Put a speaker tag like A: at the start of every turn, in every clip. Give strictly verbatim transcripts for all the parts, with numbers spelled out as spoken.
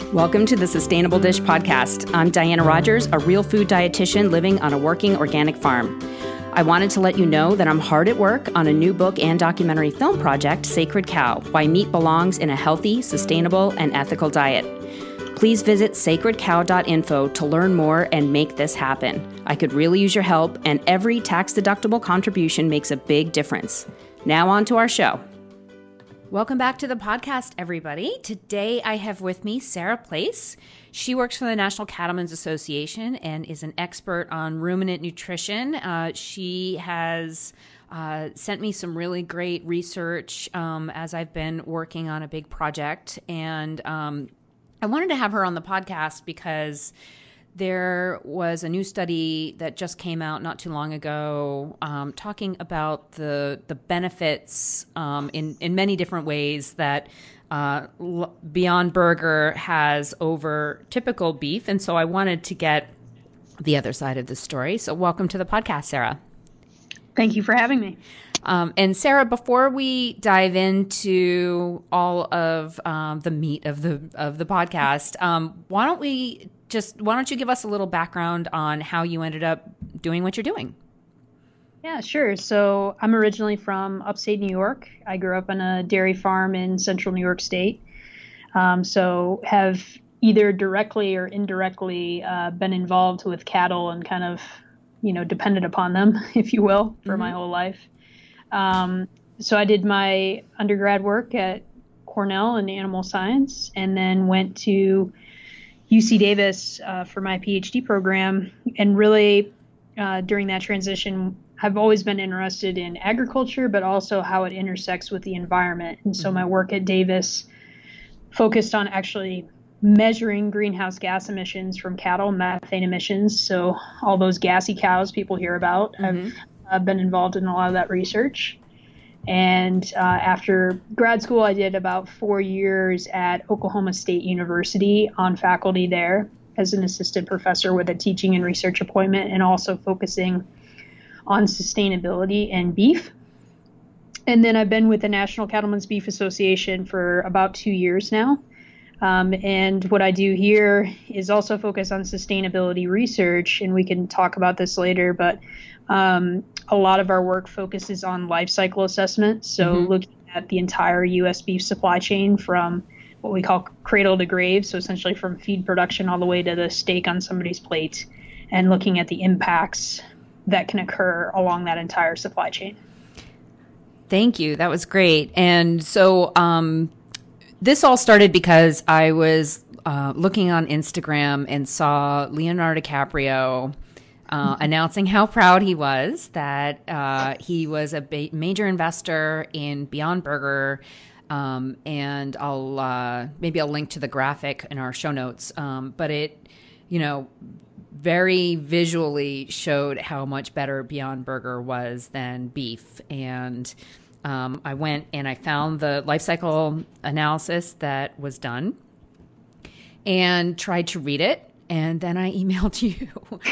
A: Welcome to the Sustainable Dish Podcast. I'm Diana Rogers, a real food dietitian living on a working organic farm. I wanted to let you know that I'm hard at work on a new book and documentary film project, Sacred Cow: Why Meat Belongs in a Healthy, Sustainable, and Ethical Diet. Please visit sacred cow dot info to learn more and make this happen. I could really use your help, and every tax-deductible contribution makes a big difference. Now on to our show. Welcome back to the podcast, everybody. Today I have with me Sarah Place. She works for the National Cattlemen's Association and is an expert on ruminant nutrition. Uh, she has uh, sent me some really great research um, as I've been working on a big project. And um, I wanted to have her on the podcast because there was a new study that just came out not too long ago um, talking about the the benefits um, in, in many different ways that uh, Beyond Burger has over typical beef. And so I wanted to get the other side of the story. So welcome to the podcast, Sarah.
B: Thank you for having me.
A: Um, and Sarah, before we dive into all of um, the meat of the of the podcast, um, why don't we just why don't you give us a little background on how you ended up doing what you're doing?
B: Yeah, sure. So I'm originally from upstate New York. I grew up on a dairy farm in central New York State. Um, so have either directly or indirectly uh, been involved with cattle and kind of, you know, depended upon them, if you will, for mm-hmm. my whole life. Um, so I did my undergrad work at Cornell in animal science and then went to U C Davis uh, for my PhD program. And really, uh, during that transition, I've always been interested in agriculture, but also how it intersects with the environment. And so mm-hmm. my work at Davis focused on actually measuring greenhouse gas emissions from cattle, methane emissions. So all those gassy cows people hear about. Mm-hmm. I've I've been involved in a lot of that research. And uh, after grad school, I did about four years at Oklahoma State University on faculty there as an assistant professor with a teaching and research appointment, and also focusing on sustainability and beef. And then I've been with the National Cattlemen's Beef Association for about two years now. Um, and what I do here is also focus on sustainability research, and we can talk about this later, but um, a lot of our work focuses on life cycle assessment. So mm-hmm. looking at the entire U S beef supply chain from what we call cradle to grave, so essentially from feed production all the way to the steak on somebody's plate, and looking at the impacts that can occur along that entire supply chain.
A: Thank you. That was great. And so um, this all started because I was uh, looking on Instagram and saw Leonardo DiCaprio Uh, announcing how proud he was that uh, he was a ba- major investor in Beyond Burger. Um, and I'll uh, maybe I'll link to the graphic in our show notes. Um, but it, you know, very visually showed how much better Beyond Burger was than beef. And um, I went and I found the life cycle analysis that was done and tried to read it. And then I emailed you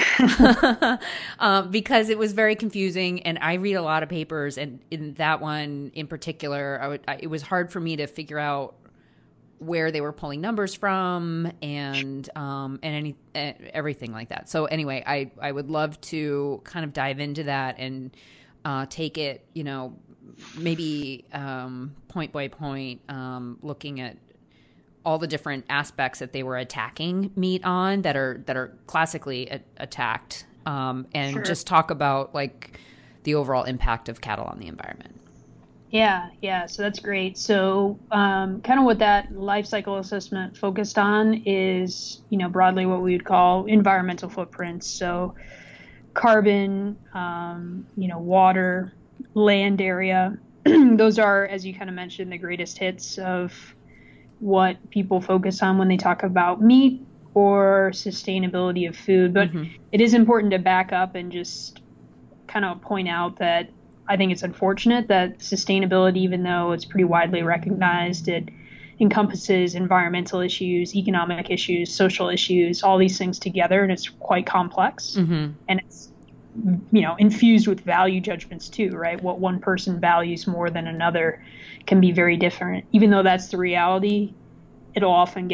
A: um, because it was very confusing. And I read a lot of papers, and in that one in particular, I would, I, it was hard for me to figure out where they were pulling numbers from and um, and any uh, everything like that. So anyway, I, I would love to kind of dive into that and uh, take it, you know, maybe um, point by point, um, looking at all the different aspects that they were attacking meat on that are that are classically a- attacked, um, and sure. just talk about like the overall impact of cattle on the environment.
B: Yeah, yeah. So that's great. So um, kind of what that life cycle assessment focused on is, you know, broadly what we would call environmental footprints. So carbon, um, you know, water, land area. Those are, as you kind of mentioned, the greatest hits of what people focus on when they talk about meat or sustainability of food. But mm-hmm. it is important to back up and just kind of point out that I think it's unfortunate that sustainability, even though it's pretty widely recognized, it encompasses environmental issues, economic issues, social issues, all these things together, and it's quite complex. Mm-hmm. And it's, you know, infused with value judgments too, right? What one person values more than another can be very different. Even though that's the reality, it'll often get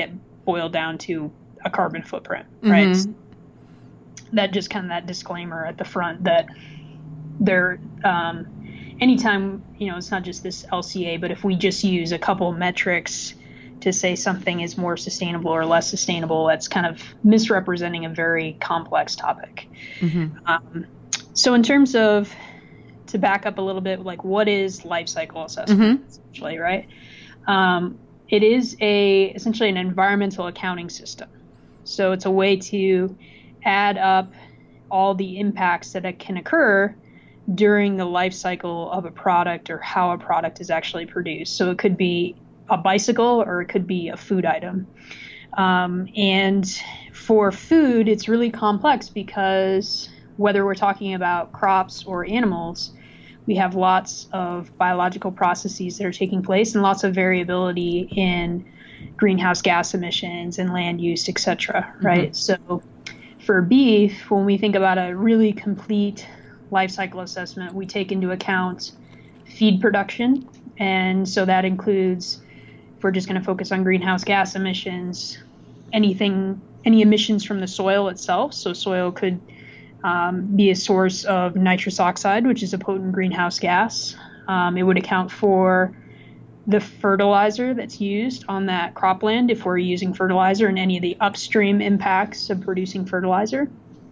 B: boil down to a carbon footprint, right?
A: Mm-hmm.
B: That just kind of that disclaimer at the front that there, um, anytime, you know, it's not just this L C A, but if we just use a couple metrics to say something is more sustainable or less sustainable, that's kind of misrepresenting a very complex topic. Mm-hmm. Um, so in terms of, to back up a little bit, like what is life cycle assessment, mm-hmm. essentially, right? Um, it is a essentially an environmental accounting system. So it's a way to add up all the impacts that can occur during the life cycle of a product or how a product is actually produced. So it could be a bicycle or it could be a food item. Um, and for food, it's really complex because whether we're talking about crops or animals, we have lots of biological processes that are taking place and lots of variability in greenhouse gas emissions and land use, et cetera, right? Mm-hmm. So for beef, when we think about a really complete life cycle assessment, we take into account feed production. And so that includes, if we're just going to focus on greenhouse gas emissions, anything, any emissions from the soil itself. So soil could um, be a source of nitrous oxide, which is a potent greenhouse gas. Um, it would account for the fertilizer that's used on that cropland if we're using fertilizer and any of the upstream impacts of producing fertilizer.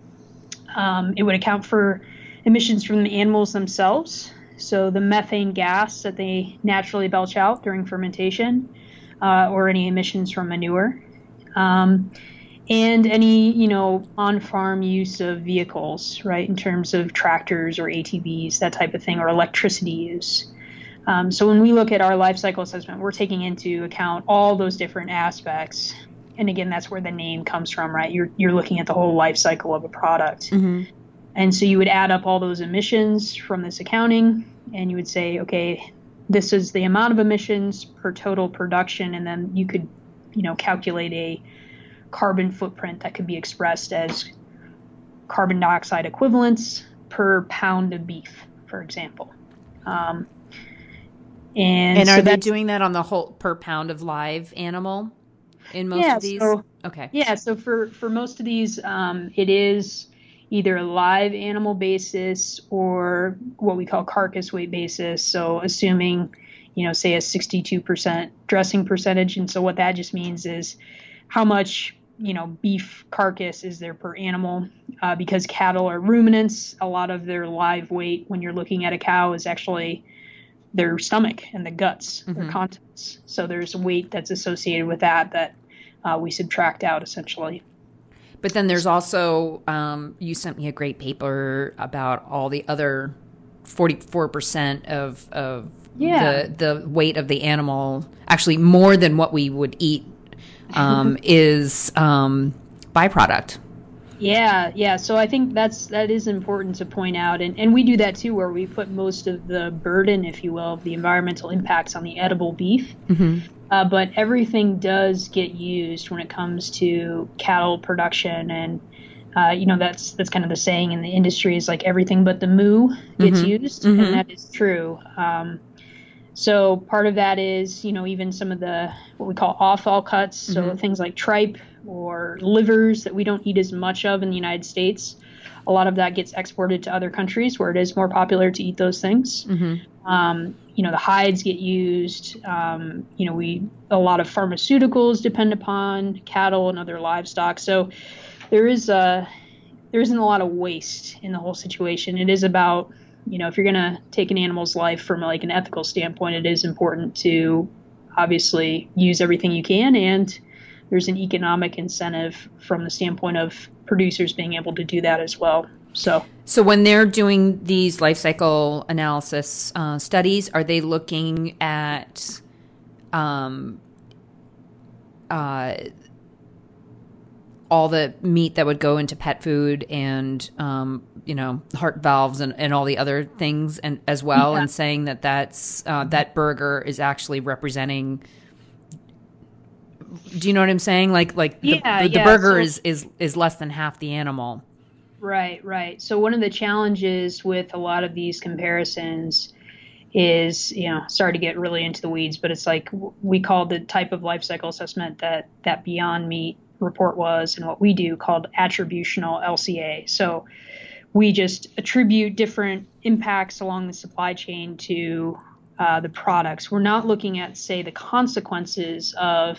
B: Um, it would account for emissions from the animals themselves, so the methane gas that they naturally belch out during fermentation, uh, or any emissions from manure, um, and any, you know, on-farm use of vehicles, right, in terms of tractors or A T Vs, that type of thing, or electricity use. Um, so when we look at our life cycle assessment, we're taking into account all those different aspects. And again, that's where the name comes from, right? You're you're looking at the whole life cycle of a product. Mm-hmm. And so you would add up all those emissions from this accounting, and you would say, okay, this is the amount of emissions per total production, and then you could, you know, calculate a carbon footprint that could be expressed as carbon dioxide equivalents per pound of beef, for example. Um, and
A: and
B: so
A: are they doing that on the whole per pound of live animal in most
B: yeah,
A: of these?
B: So,
A: okay.
B: Yeah, so for, for most of these, um, it is either a live animal basis or what we call carcass weight basis. So assuming, you know, say a sixty-two percent dressing percentage. And so what that just means is how much, you know, beef carcass is there per animal, uh, because cattle are ruminants. A lot of their live weight when you're looking at a cow is actually their stomach and the guts, mm-hmm. their contents. So there's weight that's associated with that that uh, we subtract out essentially.
A: But then there's also, um, you sent me a great paper about all the other forty-four percent of, of
B: yeah.
A: the, the weight of the animal, actually more than what we would eat, um, is um, byproduct.
B: Yeah, yeah. So I think that's that is important to point out. And, and we do that too, where we put most of the burden, if you will, of the environmental impacts on the edible beef. Mm-hmm. Uh, but everything does get used when it comes to cattle production, and uh, you know that's that's kind of the saying in the industry is like everything but the moo gets mm-hmm. used, mm-hmm. and that is true. Um, so part of that is you know even some of the what we call offal cuts, so mm-hmm. things like tripe or livers that we don't eat as much of in the United States. A lot of that gets exported to other countries where it is more popular to eat those things. Mm-hmm. Um, you know, the hides get used. Um, you know, we a lot of pharmaceuticals depend upon cattle and other livestock. So there is a there isn't a lot of waste in the whole situation. It is about, you know, if you're going to take an animal's life from like an ethical standpoint, it is important to obviously use everything you can, and there's an economic incentive from the standpoint of producers being able to do that as well. So,
A: so when they're doing these life cycle analysis uh, studies, are they looking at um, uh, all the meat that would go into pet food and, um, you know, heart valves and, and all the other things and as well, yeah. and saying that that's, uh, that burger is actually representing, do you know what I'm saying? Like, like the,
B: yeah,
A: the, the
B: yeah.
A: burger
B: so,
A: is, is, is less than half the animal.
B: Right, right. So one of the challenges with a lot of these comparisons is, you know, sorry to get really into the weeds, but it's like we call the type of life cycle assessment that that Beyond Meat report was, and what we do called attributional L C A. So we just attribute different impacts along the supply chain to uh, the products. We're not looking at, say, the consequences of,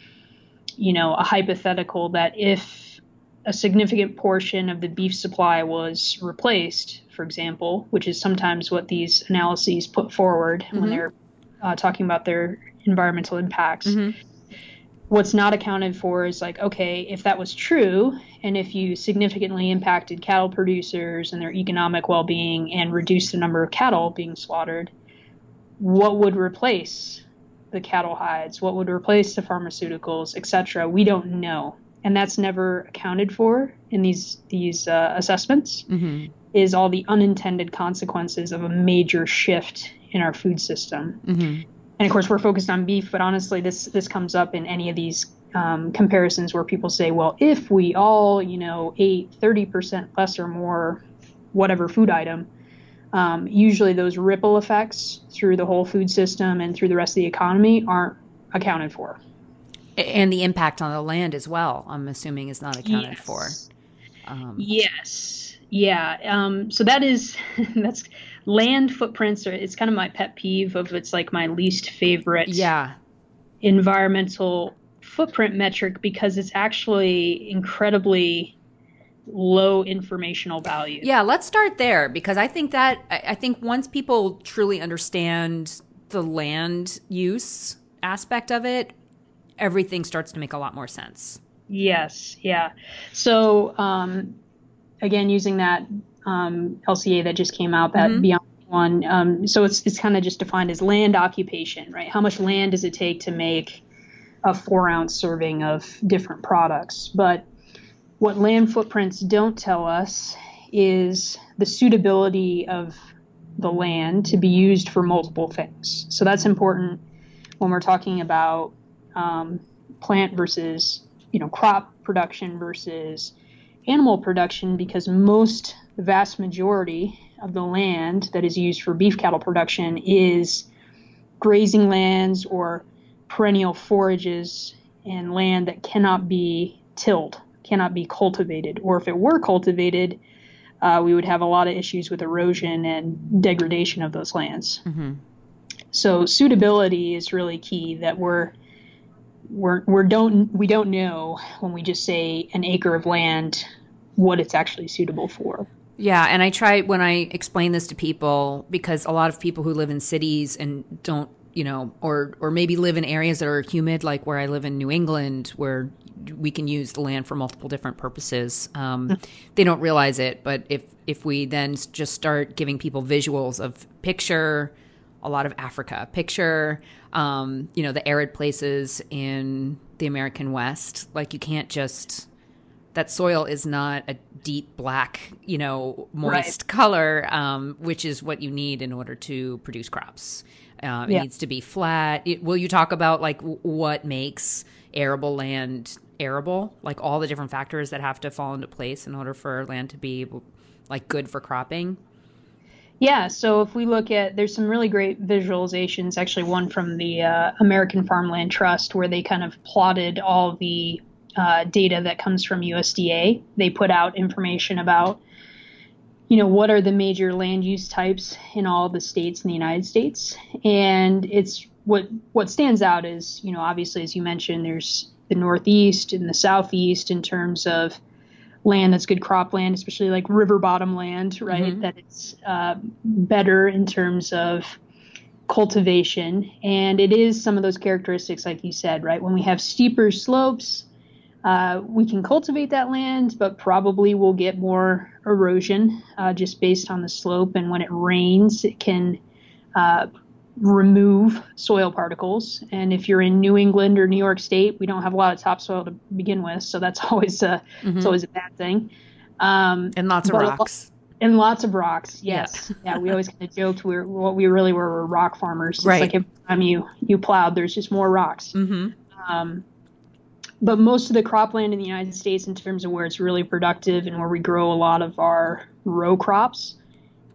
B: you know, a hypothetical that if a significant portion of the beef supply was replaced, for example, which is sometimes what these analyses put forward mm-hmm. when they're uh, talking about their environmental impacts. Mm-hmm. What's not accounted for is like, okay, if that was true, and if you significantly impacted cattle producers and their economic well-being and reduced the number of cattle being slaughtered, what would replace the cattle hides? What would replace the pharmaceuticals, et cetera? We don't know. And that's never accounted for in these these uh, assessments, mm-hmm. is all the unintended consequences of a major shift in our food system. Mm-hmm. And of course, we're focused on beef, but honestly, this this comes up in any of these um, comparisons where people say, well, if we all, you know, ate thirty percent less or more whatever food item, um, usually those ripple effects through the whole food system and through the rest of the economy aren't accounted for.
A: And the impact on the land as well, I'm assuming, is not accounted
B: yes.
A: for. Um,
B: yes. Yeah. Um, so that is, that's land footprints. Are, it's kind of my pet peeve of it's like my least favorite
A: yeah.
B: environmental footprint metric because it's actually incredibly low informational value.
A: Yeah. Let's start there because I think that, I, I think once people truly understand the land use aspect of it, everything starts to make a lot more sense.
B: Yes. Yeah. So, um, again, using that um, L C A that just came out, that mm-hmm. Beyond one, um, so it's it's kind of just defined as land occupation, right? How much land does it take to make a four ounce serving of different products? But what land footprints don't tell us is the suitability of the land to be used for multiple things. So that's important when we're talking about um, plant versus, you know, crop production versus animal production, because most, the vast majority of the land that is used for beef cattle production is grazing lands or perennial forages and land that cannot be tilled, cannot be cultivated. Or if it were cultivated, uh, we would have a lot of issues with erosion and degradation of those lands. Mm-hmm. So suitability is really key, that we're We're, we're don't, we don't know when we just say an acre of land what it's actually suitable for.
A: Yeah, and I try when I explain this to people, because a lot of people who live in cities and don't, you know, or or maybe live in areas that are humid, like where I live in New England, where we can use the land for multiple different purposes. Um, they don't realize it, but if if we then just start giving people visuals of picture a lot of Africa, picture, um, you know, the arid places in the American West. Like you can't just, that soil is not a deep black, you know, moist right. color, um, which is what you need in order to produce crops. Uh, it yeah. needs to be flat. It, will you talk about like w- what makes arable land arable? Like all the different factors that have to fall into place in order for land to be like good for cropping?
B: Yeah, so if we look at, there's some really great visualizations, actually one from the uh, American Farmland Trust, where they kind of plotted all the uh, data that comes from U S D A. They put out information about, you know, what are the major land use types in all the states in the United States. And it's what what stands out is, you know, obviously, as you mentioned, there's the Northeast and the Southeast in terms of land that's good cropland, especially like river bottom land, right? Mm-hmm. That it's uh, better in terms of cultivation. And it is some of those characteristics, like you said, right? When we have steeper slopes, uh, we can cultivate that land, but probably we'll get more erosion uh, just based on the slope. And when it rains, it can uh, remove soil particles. And if you're in New England or New York State, we don't have a lot of topsoil to begin with, so that's always a mm-hmm. it's always a bad thing. Um,
A: and lots of rocks.
B: And lots of rocks. Yes. Yeah. yeah we always kind of joked we were what we really were were rock farmers. It's
A: right.
B: like every time you you plowed, there's just more rocks. Mm-hmm. Um, but most of the cropland in the United States, in terms of where it's really productive and where we grow a lot of our row crops,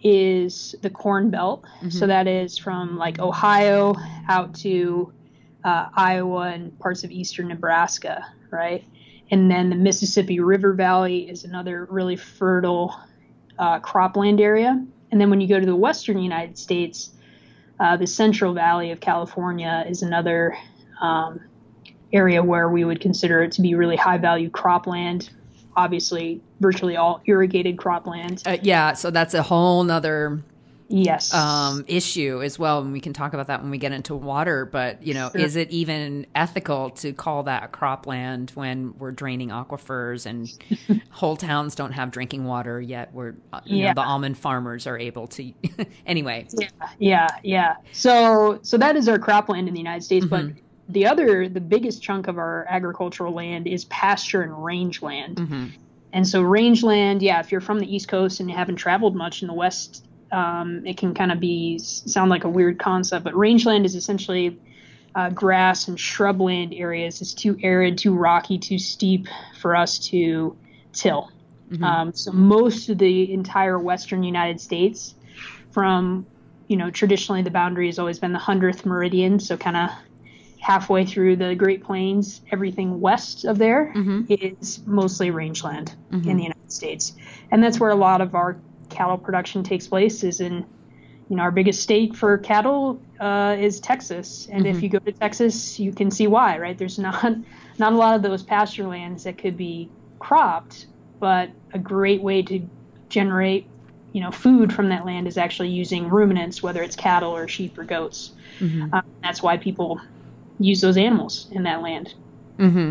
B: is the Corn Belt. Mm-hmm. So that is from like Ohio out to uh, Iowa and parts of eastern Nebraska, right? And then the Mississippi River Valley is another really fertile uh, cropland area. And then when you go to the western United States, uh, the Central Valley of California is another um, area where we would consider it to be really high value cropland. Obviously, virtually all irrigated cropland.
A: Uh, yeah, so that's a whole nother
B: yes
A: um, issue as well, and we can talk about that when we get into water. But you know, sure. Is it even ethical to call that cropland when we're draining aquifers and whole towns don't have drinking water yet? We're you yeah. know, the almond farmers are able to. Anyway.
B: Yeah, yeah, yeah. So, so that is our cropland in the United States, mm-hmm. but. The other, the biggest chunk of our agricultural land is pasture and rangeland. Mm-hmm. And so rangeland, yeah, if you're from the East Coast and you haven't traveled much in the West, um, it can kind of be, sound like a weird concept, but rangeland is essentially uh, grass and shrubland areas. It's too arid, too rocky, too steep for us to till. Mm-hmm. Um, so most of the entire Western United States from, you know, traditionally the boundary has always been the hundredth meridian. So kind of halfway through the Great Plains, everything west of there mm-hmm. is mostly rangeland mm-hmm. in the United States. And that's where a lot of our cattle production takes place is in, you know, our biggest state for cattle uh, is Texas. And mm-hmm. if you go to Texas, you can see why, right? There's not, not a lot of those pasture lands that could be cropped, but a great way to generate, you know, food from that land is actually using ruminants, whether it's cattle or sheep or goats. Mm-hmm. Um, that's why people use those animals in that land.
A: Mm-hmm.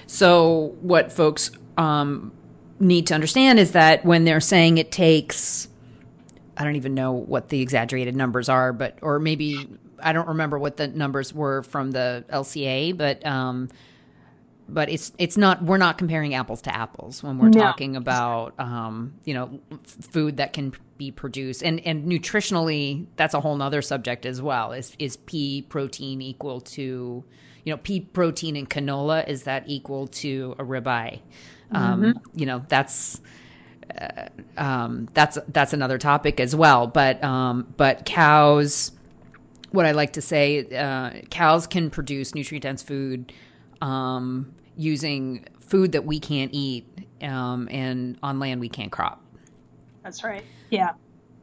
A: So what folks um, need to understand is that when they're saying it takes, I don't even know what the exaggerated numbers are, but, or maybe, I don't remember what the numbers were from the L C A, but, um, but it's, it's not, we're not comparing apples to apples when we're no. talking about, um, you know, f- food that can be produced and, and nutritionally, that's a whole nother subject as well. Is, is pea protein equal to, you know, pea protein in canola, is that equal to a ribeye? Um, mm-hmm. You know, that's, uh, um, that's, that's another topic as well. But, um, but cows, what I like to say, uh, cows can produce nutrient dense food, um, using food that we can't eat, um, and on land we can't crop.
B: That's right. Yeah.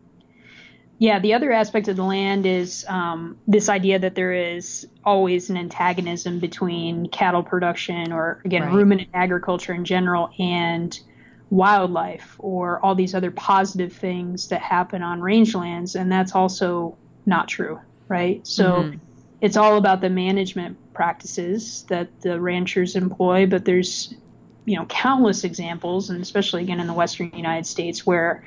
B: Yeah. The other aspect of the land is um, this idea that there is always an antagonism between cattle production or, again, right. ruminant agriculture in general and wildlife or all these other positive things that happen on rangelands. And that's also not true, right? So mm-hmm. it's all about the management practices that the ranchers employ, but there's, you know, countless examples, and especially again in the Western United States, where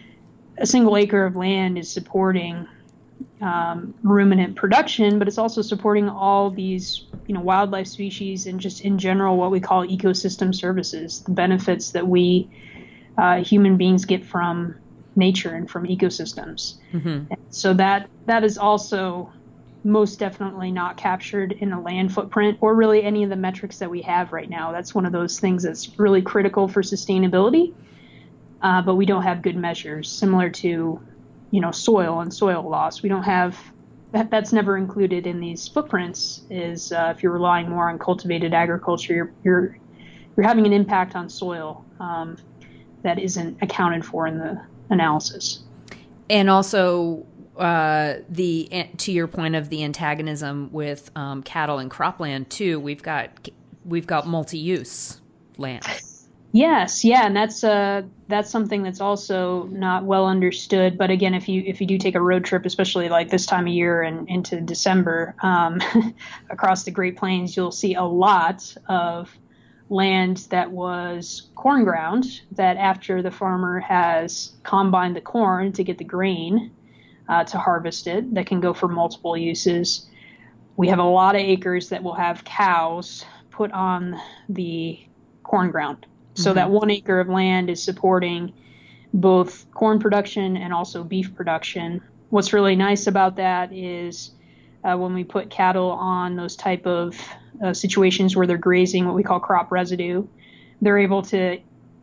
B: a single acre of land is supporting um, ruminant production, but it's also supporting all these, you know, wildlife species and just in general what we call ecosystem services, the benefits that we uh, human beings get from nature and from ecosystems. Mm-hmm. And so that that is also most definitely not captured in the land footprint or really any of the metrics that we have right now. That's one of those things that's really critical for sustainability, uh, but we don't have good measures similar to, you know, soil and soil loss. We don't have that. That's never included in these footprints. Is uh, if you're relying more on cultivated agriculture, you're you're, you're having an impact on soil um, that isn't accounted for in the analysis.
A: And also, Uh, the to your point of the antagonism with um, cattle and cropland too, we've got we've got multi-use land.
B: Yes, yeah, and that's uh that's something that's also not well understood. But again, if you if you do take a road trip, especially like this time of year and into December, um, across the Great Plains, you'll see a lot of land that was corn ground that after the farmer has combined the corn to get the grain. Uh, to harvest it, that can go for multiple uses. We have a lot of acres that will have cows put on the corn ground. So mm-hmm. that one acre of land is supporting both corn production and also beef production. What's really nice about that is uh, when we put cattle on those type of uh, situations where they're grazing what we call crop residue, they're able to, uh, you know,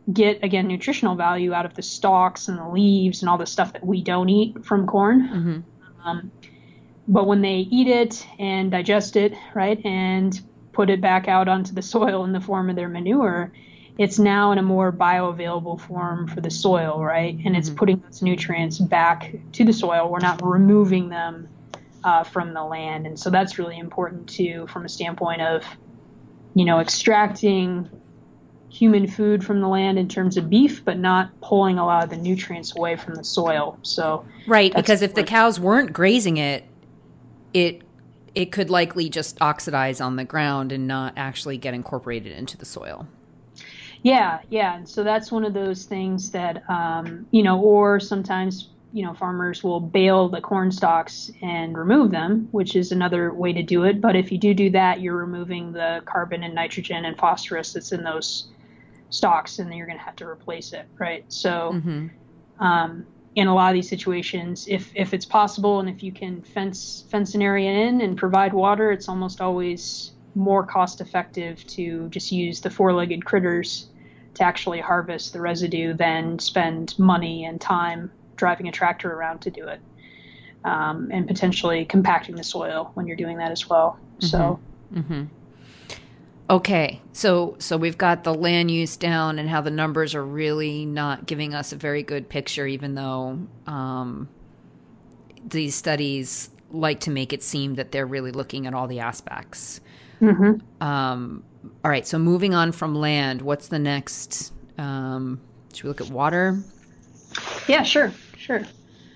B: get, again, nutritional value out of the stalks and the leaves and all the stuff that we don't eat from corn. Mm-hmm. Um, but when they eat it and digest it, right, and put it back out onto the soil in the form of their manure, it's now in a more bioavailable form for the soil, right? And it's mm-hmm. putting those nutrients back to the soil. We're not removing them uh, from the land. And so that's really important too, from a standpoint of, you know, extracting human food from the land in terms of beef, but not pulling a lot of the nutrients away from the soil. So
A: right, because if the cows weren't grazing it, it it could likely just oxidize on the ground and not actually get incorporated into the soil.
B: Yeah, yeah. And so that's one of those things that, um, you know, or sometimes, you know, farmers will bale the corn stalks and remove them, which is another way to do it. But if you do do that, you're removing the carbon and nitrogen and phosphorus that's in those stalks, and then you're going to have to replace it, right? So mm-hmm. um, in a lot of these situations, if if it's possible and if you can fence fence an area in and provide water, it's almost always more cost effective to just use the four-legged critters to actually harvest the residue than spend money and time driving a tractor around to do it, um, and potentially compacting the soil when you're doing that as well. Mm-hmm. So.
A: Mm-hmm. Okay, so so we've got the land use down and how the numbers are really not giving us a very good picture, even though um, these studies like to make it seem that they're really looking at all the aspects. Mm-hmm. Um, all right, so moving on from land, what's the next? Um, should we look at water?
B: Yeah, sure, sure.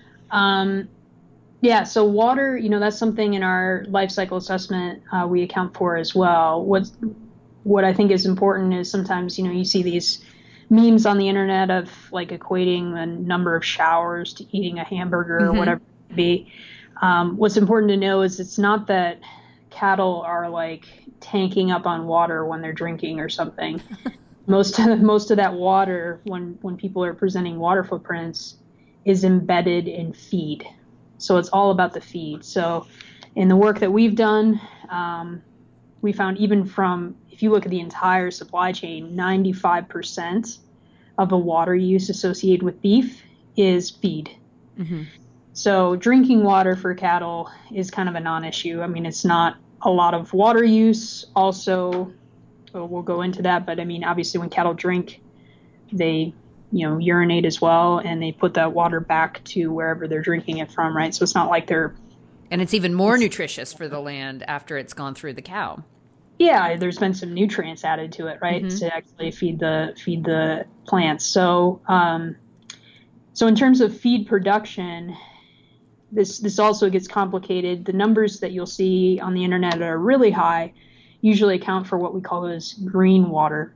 B: Um, yeah, so water, you know, that's something in our life cycle assessment uh, we account for as well. What's, what I think is important is sometimes, you know, you see these memes on the internet of like equating the number of showers to eating a hamburger mm-hmm. or whatever it may be. Um, what's important to know is it's not that cattle are like tanking up on water when they're drinking or something. most of most of that water, when when people are presenting water footprints, is embedded in feed. So it's all about the feed. So in the work that we've done, um, we found even from, if you look at the entire supply chain, ninety-five percent of the water use associated with beef is feed. Mm-hmm. So drinking water for cattle is kind of a non-issue. I mean, it's not a lot of water use. Also, we'll go into that, but I mean, obviously when cattle drink, they, you know, urinate as well, and they put that water back to wherever they're drinking it from, right? So it's not like they're...
A: And it's even more nutritious for the land after it's gone through the cow.
B: Yeah, there's been some nutrients added to it, right, mm-hmm. to actually feed the feed the plants. So, um, so in terms of feed production, this this also gets complicated. The numbers that you'll see on the internet that are really high usually account for what we call as green water.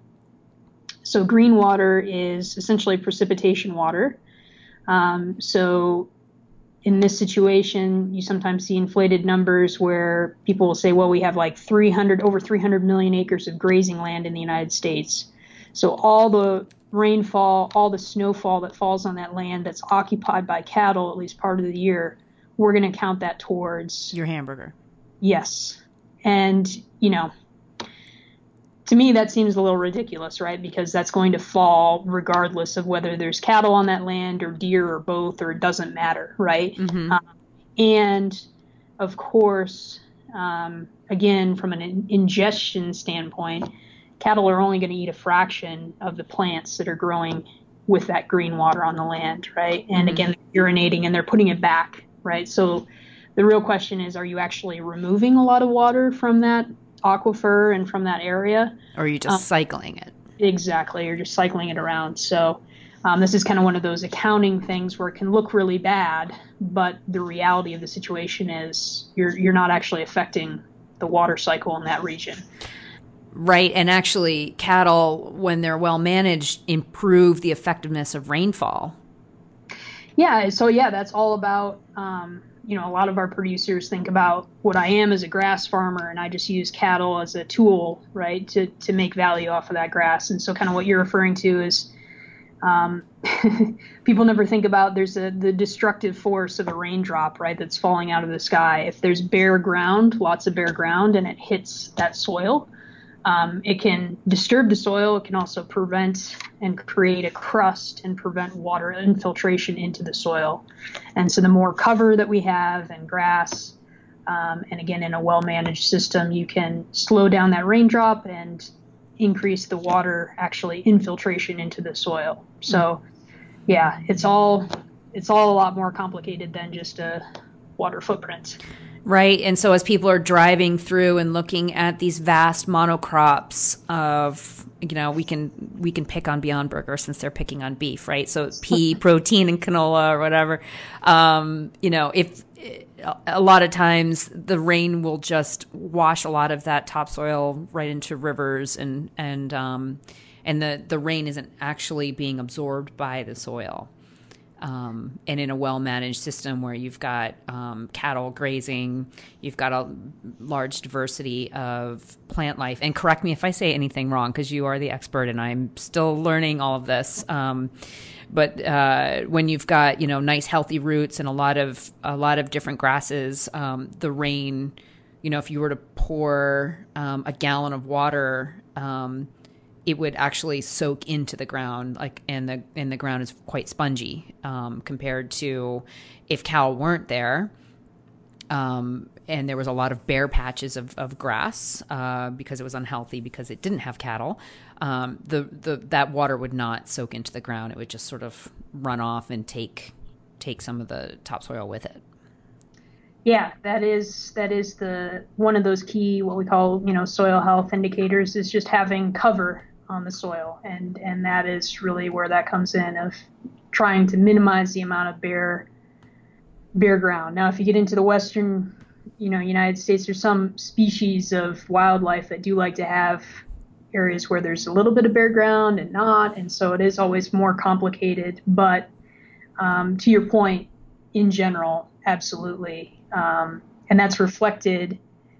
B: So green water is essentially precipitation water. Um, so in this situation, you sometimes see inflated numbers where people will say, well, we have like three hundred, over three hundred million acres of grazing land in the United States. So all the rainfall, all the snowfall that falls on that land that's occupied by cattle at least part of the year, we're going to count that towards
A: your hamburger.
B: Yes. And, you know, to me, that seems a little ridiculous, right? Because that's going to fall regardless of whether there's cattle on that land or deer or both, or it doesn't matter, right? Mm-hmm. Um, and of course, um, again, from an in- ingestion standpoint, cattle are only going to eat a fraction of the plants that are growing with that green water on the land, right? And mm-hmm. again, they're urinating and they're putting it back, right? So the real question is, are you actually removing a lot of water from that aquifer and from that area?
A: Or are you just um, cycling it?
B: Exactly. You're just cycling it around. So um, this is kind of one of those accounting things where it can look really bad, but the reality of the situation is you're you're not actually affecting the water cycle in that region.
A: Right. And actually, cattle, when they're well managed, improve the effectiveness of rainfall.
B: Yeah. So, yeah, that's all about, um, you know, a lot of our producers think about what I am as a grass farmer, and I just use cattle as a tool, right, to, to make value off of that grass. And so kind of what you're referring to is um, people never think about there's a, the destructive force of a raindrop, right, that's falling out of the sky. If there's bare ground, lots of bare ground, and it hits that soil, Um, it can disturb the soil. It can also prevent and create a crust and prevent water infiltration into the soil. And so the more cover that we have and grass, um, and again, in a well-managed system, you can slow down that raindrop and increase the water actually infiltration into the soil. So yeah, it's all it's all a lot more complicated than just a water footprint.
A: Right. And so as people are driving through and looking at these vast monocrops of, you know, we can we can pick on Beyond Burger since they're picking on beef, right? So pea protein and canola or whatever. Um, you know, if a lot of times the rain will just wash a lot of that topsoil right into rivers, and and um, and the, the rain isn't actually being absorbed by the soil. Um, and in a well-managed system where you've got um, cattle grazing, you've got a large diversity of plant life. And correct me if I say anything wrong, because you are the expert and I'm still learning all of this. Um, but uh, when you've got, you know, nice healthy roots and a lot of a lot of different grasses, um, the rain, you know, if you were to pour um, a gallon of water, um, it would actually soak into the ground, like, and the and the ground is quite spongy um, compared to if cattle weren't there, um, and there was a lot of bare patches of, of grass uh, because it was unhealthy because it didn't have cattle. Um, the the that water would not soak into the ground; it would just sort of run off and take take some of the topsoil with it.
B: Yeah, that is that is the one of those key, what we call, you know, soil health indicators, is just having cover on the soil, and and that is really where that comes in, of trying to minimize the amount of bare bare ground. Now, if you get into the western, you know, United States, there's some species of wildlife that do like to have areas where there's a little bit of bare ground and not, and so it is always more complicated. But um, to your point, in general, absolutely, um, and that's reflected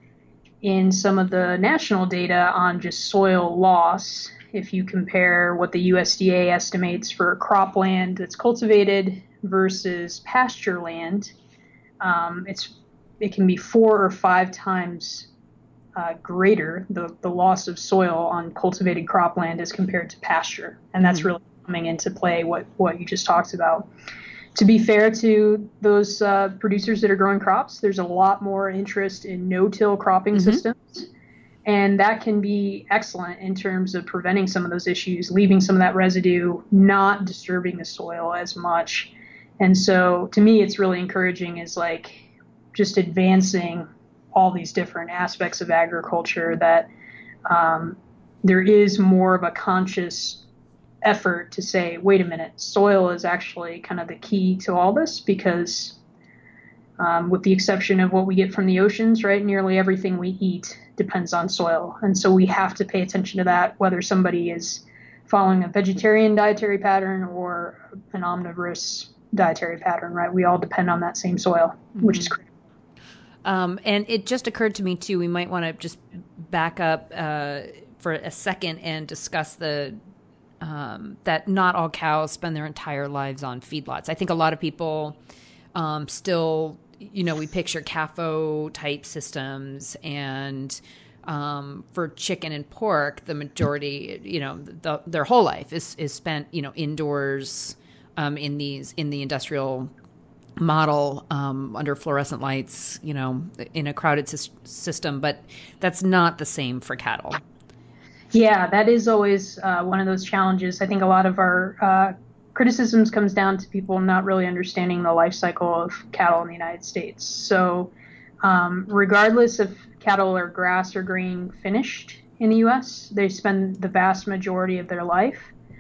B: in some of the national data on just soil loss. If you compare what the U S D A estimates for cropland that's cultivated versus pasture land, um, it's it can be four or five times uh, greater, the, the loss of soil on cultivated cropland as compared to pasture. And that's mm-hmm. really coming into play what, what you just talked about. To be fair to those uh, producers that are growing crops, there's a lot more interest in no-till cropping mm-hmm. systems. And that can be excellent in terms of preventing some of those issues, leaving some of that residue, not disturbing the soil as much. And so to me, it's really encouraging, is like just advancing all these different aspects of agriculture, that um, there is more of a conscious effort to say, wait a minute, soil is actually kind of the key to all this, because um, with the exception of what we get from the oceans, right, nearly everything we eat depends on soil. And so we have to pay attention to that, whether somebody is following a vegetarian dietary pattern or an omnivorous dietary pattern, right? We all depend on that same soil, mm-hmm. which is critical.
A: Um, and it just occurred to me too, we might want to just back up uh, for a second and discuss the Um, that not all cows spend their entire lives on feedlots. I think a lot of people um, still, you know, we picture C A F O type systems, and um, for chicken and pork, the majority, you know, the, their whole life is, is spent, you know, indoors um, in these in the industrial model um, under fluorescent lights, you know, in a crowded sy- system. But that's not the same for cattle.
B: Yeah, that is always uh, one of those challenges. I think a lot of our uh, criticisms comes down to people not really understanding the life cycle of cattle in the United States. So um, regardless if cattle are grass or grain finished in the U S, they spend the vast majority of their life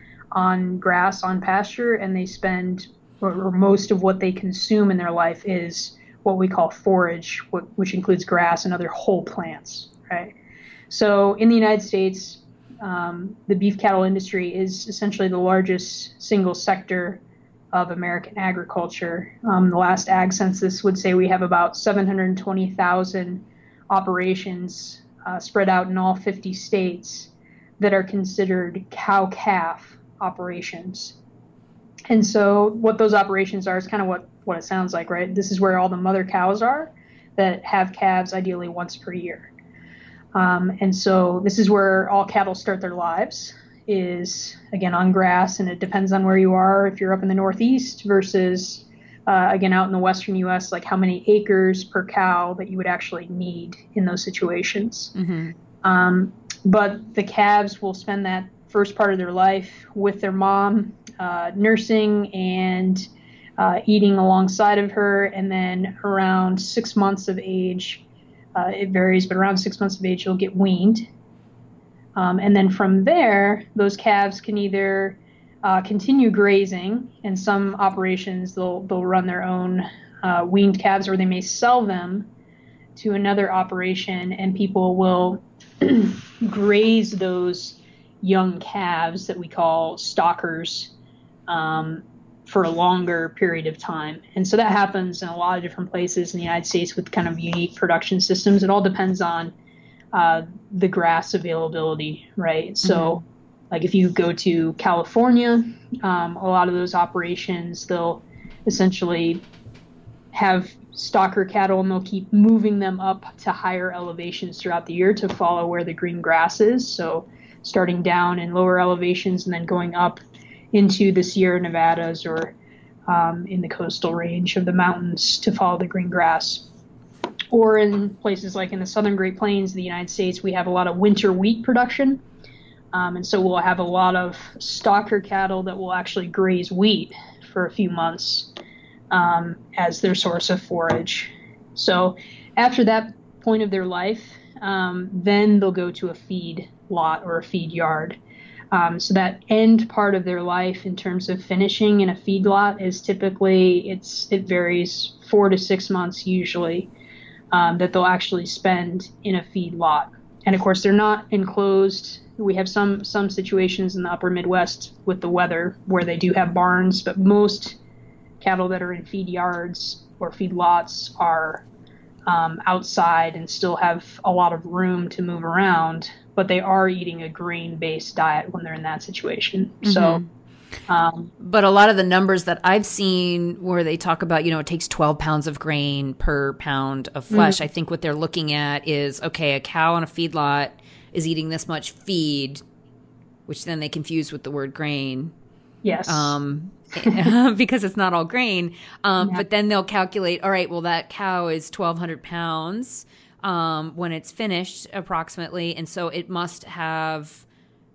B: on grass, on pasture, and they spend, or, or most of what they consume in their life is what we call forage, which includes grass and other whole plants, right? So in the United States, Um, the beef cattle industry is essentially the largest single sector of American agriculture. Um, the last ag census would say we have about seven hundred twenty thousand operations uh, spread out in all fifty states that are considered cow-calf operations. And so what those operations are is kind of what, what it sounds like, right? This is where all the mother cows are that have calves ideally once per year. Um, and so this is where all cattle start their lives, is again on grass, and it depends on where you are. If you're up in the Northeast versus uh, again out in the Western U S, like how many acres per cow that you would actually need in those situations.
A: Mm-hmm.
B: Um, but the calves will spend that first part of their life with their mom, uh, nursing and uh, eating alongside of her, and then around six months of age. Uh, it varies, but around six months of age, you'll get weaned. Um, and then from there, those calves can either uh, continue grazing. In some operations, they'll they'll run their own uh, weaned calves, or they may sell them to another operation, and people will graze those young calves that we call stockers um, for a longer period of time. And so that happens in a lot of different places in the United States with kind of unique production systems. It all depends on uh, the grass availability, right? So mm-hmm. like if you go to California, um, a lot of those operations, they'll essentially have stocker cattle, and they'll keep moving them up to higher elevations throughout the year to follow where the green grass is. So starting down in lower elevations and then going up into the Sierra Nevadas or um, in the coastal range of the mountains to follow the green grass. Or in places like in the southern Great Plains of the United States, we have a lot of winter wheat production. Um, and so we'll have a lot of stocker cattle that will actually graze wheat for a few months um, as their source of forage. So after that point of their life, um, then they'll go to a feed lot or a feed yard. Um, so that end part of their life in terms of finishing in a feedlot is typically, it's it varies four to six months usually um, that they'll actually spend in a feedlot. And of course, they're not enclosed. We have some some situations in the upper Midwest with the weather where they do have barns, but most cattle that are in feed yards or feedlots are um, outside and still have a lot of room to move around, but they are eating a grain-based diet when they're in that situation. Mm-hmm. So, um,
A: but a lot of the numbers that I've seen where they talk about, you know, it takes twelve pounds of grain per pound of flesh. Mm-hmm. I think what they're looking at is, okay, a cow on a feedlot is eating this much feed, which then they confuse with the word grain.
B: Yes.
A: Um, because it's not all grain. Um, yeah. But then they'll calculate, all right, well, that cow is twelve hundred pounds. Um, when it's finished approximately. And so it must have,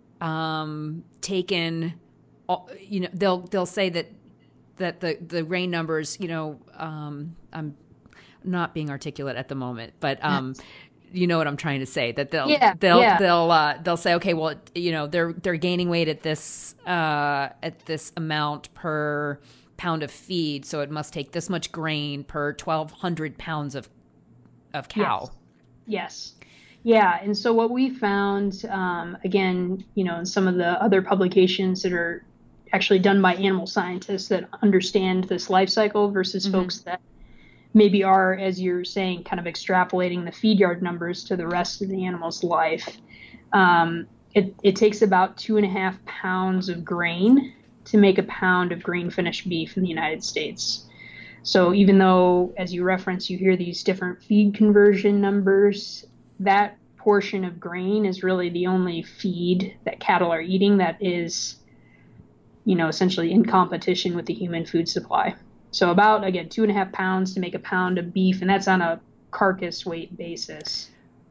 A: um, taken, you know, they'll, they'll say that, that the, the grain numbers, you know, um, I'm not being articulate at the moment, but, um, you know what I'm trying to say, that they'll,
B: yeah,
A: they'll,
B: yeah.
A: they'll, uh, they'll say, okay, well, you know, they're, they're gaining weight at this, uh, at this amount per pound of feed. So it must take this much grain per twelve hundred pounds of of cow.
B: Yes. Yes. Yeah. And so what we found, um, again, you know, in some of the other publications that are actually done by animal scientists that understand this life cycle versus mm-hmm. folks that maybe are, as you're saying, kind of extrapolating the feed yard numbers to the rest of the animal's life. Um, it, it takes about two and a half pounds of grain to make a pound of grain finished beef in the United States. So even though, as you reference, you hear these different feed conversion numbers, that portion of grain is really the only feed that cattle are eating that is, you know, essentially in competition with the human food supply. So about, again, two and a half pounds to make a pound of beef, and that's on a carcass weight basis.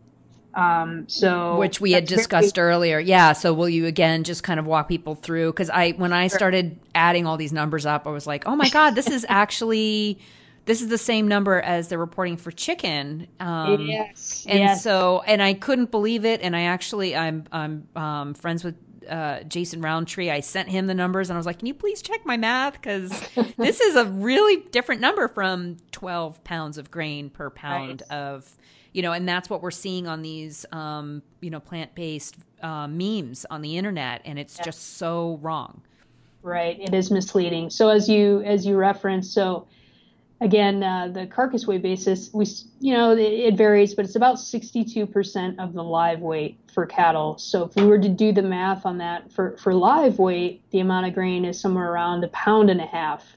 B: Um, so
A: which we had discussed very- earlier. Yeah. So will you again just kind of walk people through? Because I, when I started adding all these numbers up, I was like, oh my God, this is actually, this is the same number as they're reporting for chicken. Um,
B: yes.
A: And
B: yes.
A: so, and I couldn't believe it. And I actually, I'm, I'm um, friends with uh, Jason Roundtree. I sent him the numbers and I was like, can you please check my math? Because this is a really different number from twelve pounds of grain per pound right. of, you know, and that's what we're seeing on these, um, you know, plant-based uh, memes on the internet, and it's yeah. just so wrong.
B: Right, it is misleading. So as you as you referenced, so again, uh, the carcass weight basis, we you know it, it varies, but it's about sixty-two percent of the live weight for cattle. So if we were to do the math on that for for live weight, the amount of grain is somewhere around a pound and a half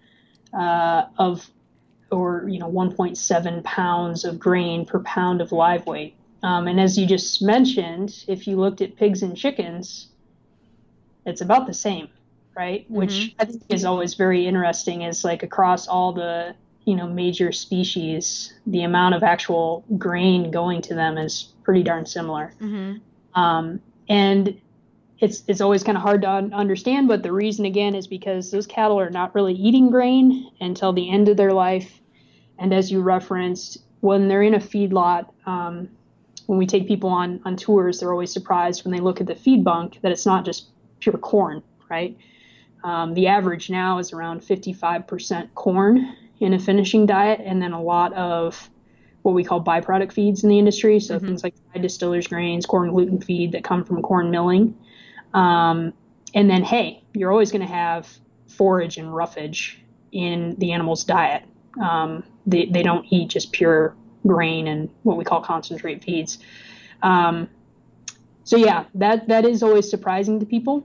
B: uh, of. or, you know, one point seven pounds of grain per pound of live weight. Um, and as you just mentioned, if you looked at pigs and chickens, it's about the same, right? Mm-hmm. Which I think is always very interesting, is like across all the, you know, major species, the amount of actual grain going to them is pretty darn similar. Mm-hmm. Um, and it's it's always kind of hard to un- understand, but the reason, again, is because those cattle are not really eating grain until the end of their life. And as you referenced, when they're in a feedlot, um, when we take people on, on tours, they're always surprised when they look at the feed bunk that it's not just pure corn, right? Um, the average now is around fifty-five percent corn in a finishing diet, and then a lot of what we call byproduct feeds in the industry. So mm-hmm. things like dried distillers grains, corn gluten feed that come from corn milling. Um, and then hay. You're always going to have forage and roughage in the animal's diet. Um, they, they don't eat just pure grain and what we call concentrate feeds. Um, so yeah, that, that is always surprising to people.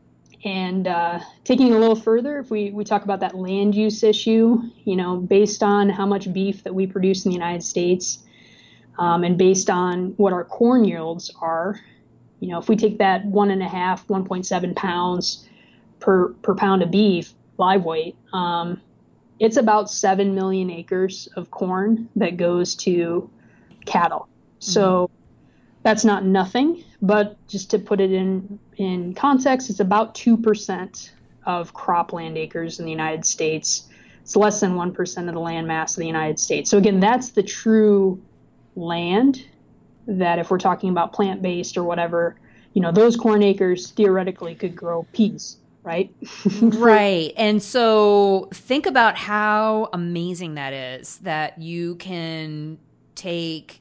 B: And uh, taking it a little further, if we, we talk about that land use issue, you know, based on how much beef that we produce in the United States, um, and based on what our corn yields are, you know, if we take that one and a half, one point seven pounds per, per pound of beef, live weight, um, it's about seven million acres of corn that goes to cattle. Mm-hmm. So that's not nothing, but just to put it in, in context, it's about two percent of cropland acres in the United States. It's less than one percent of the land mass of the United States. So again, that's the true land that, if we're talking about plant-based or whatever, you know, those corn acres theoretically could grow peas, right?
A: Right. And so think about how amazing that is, that you can take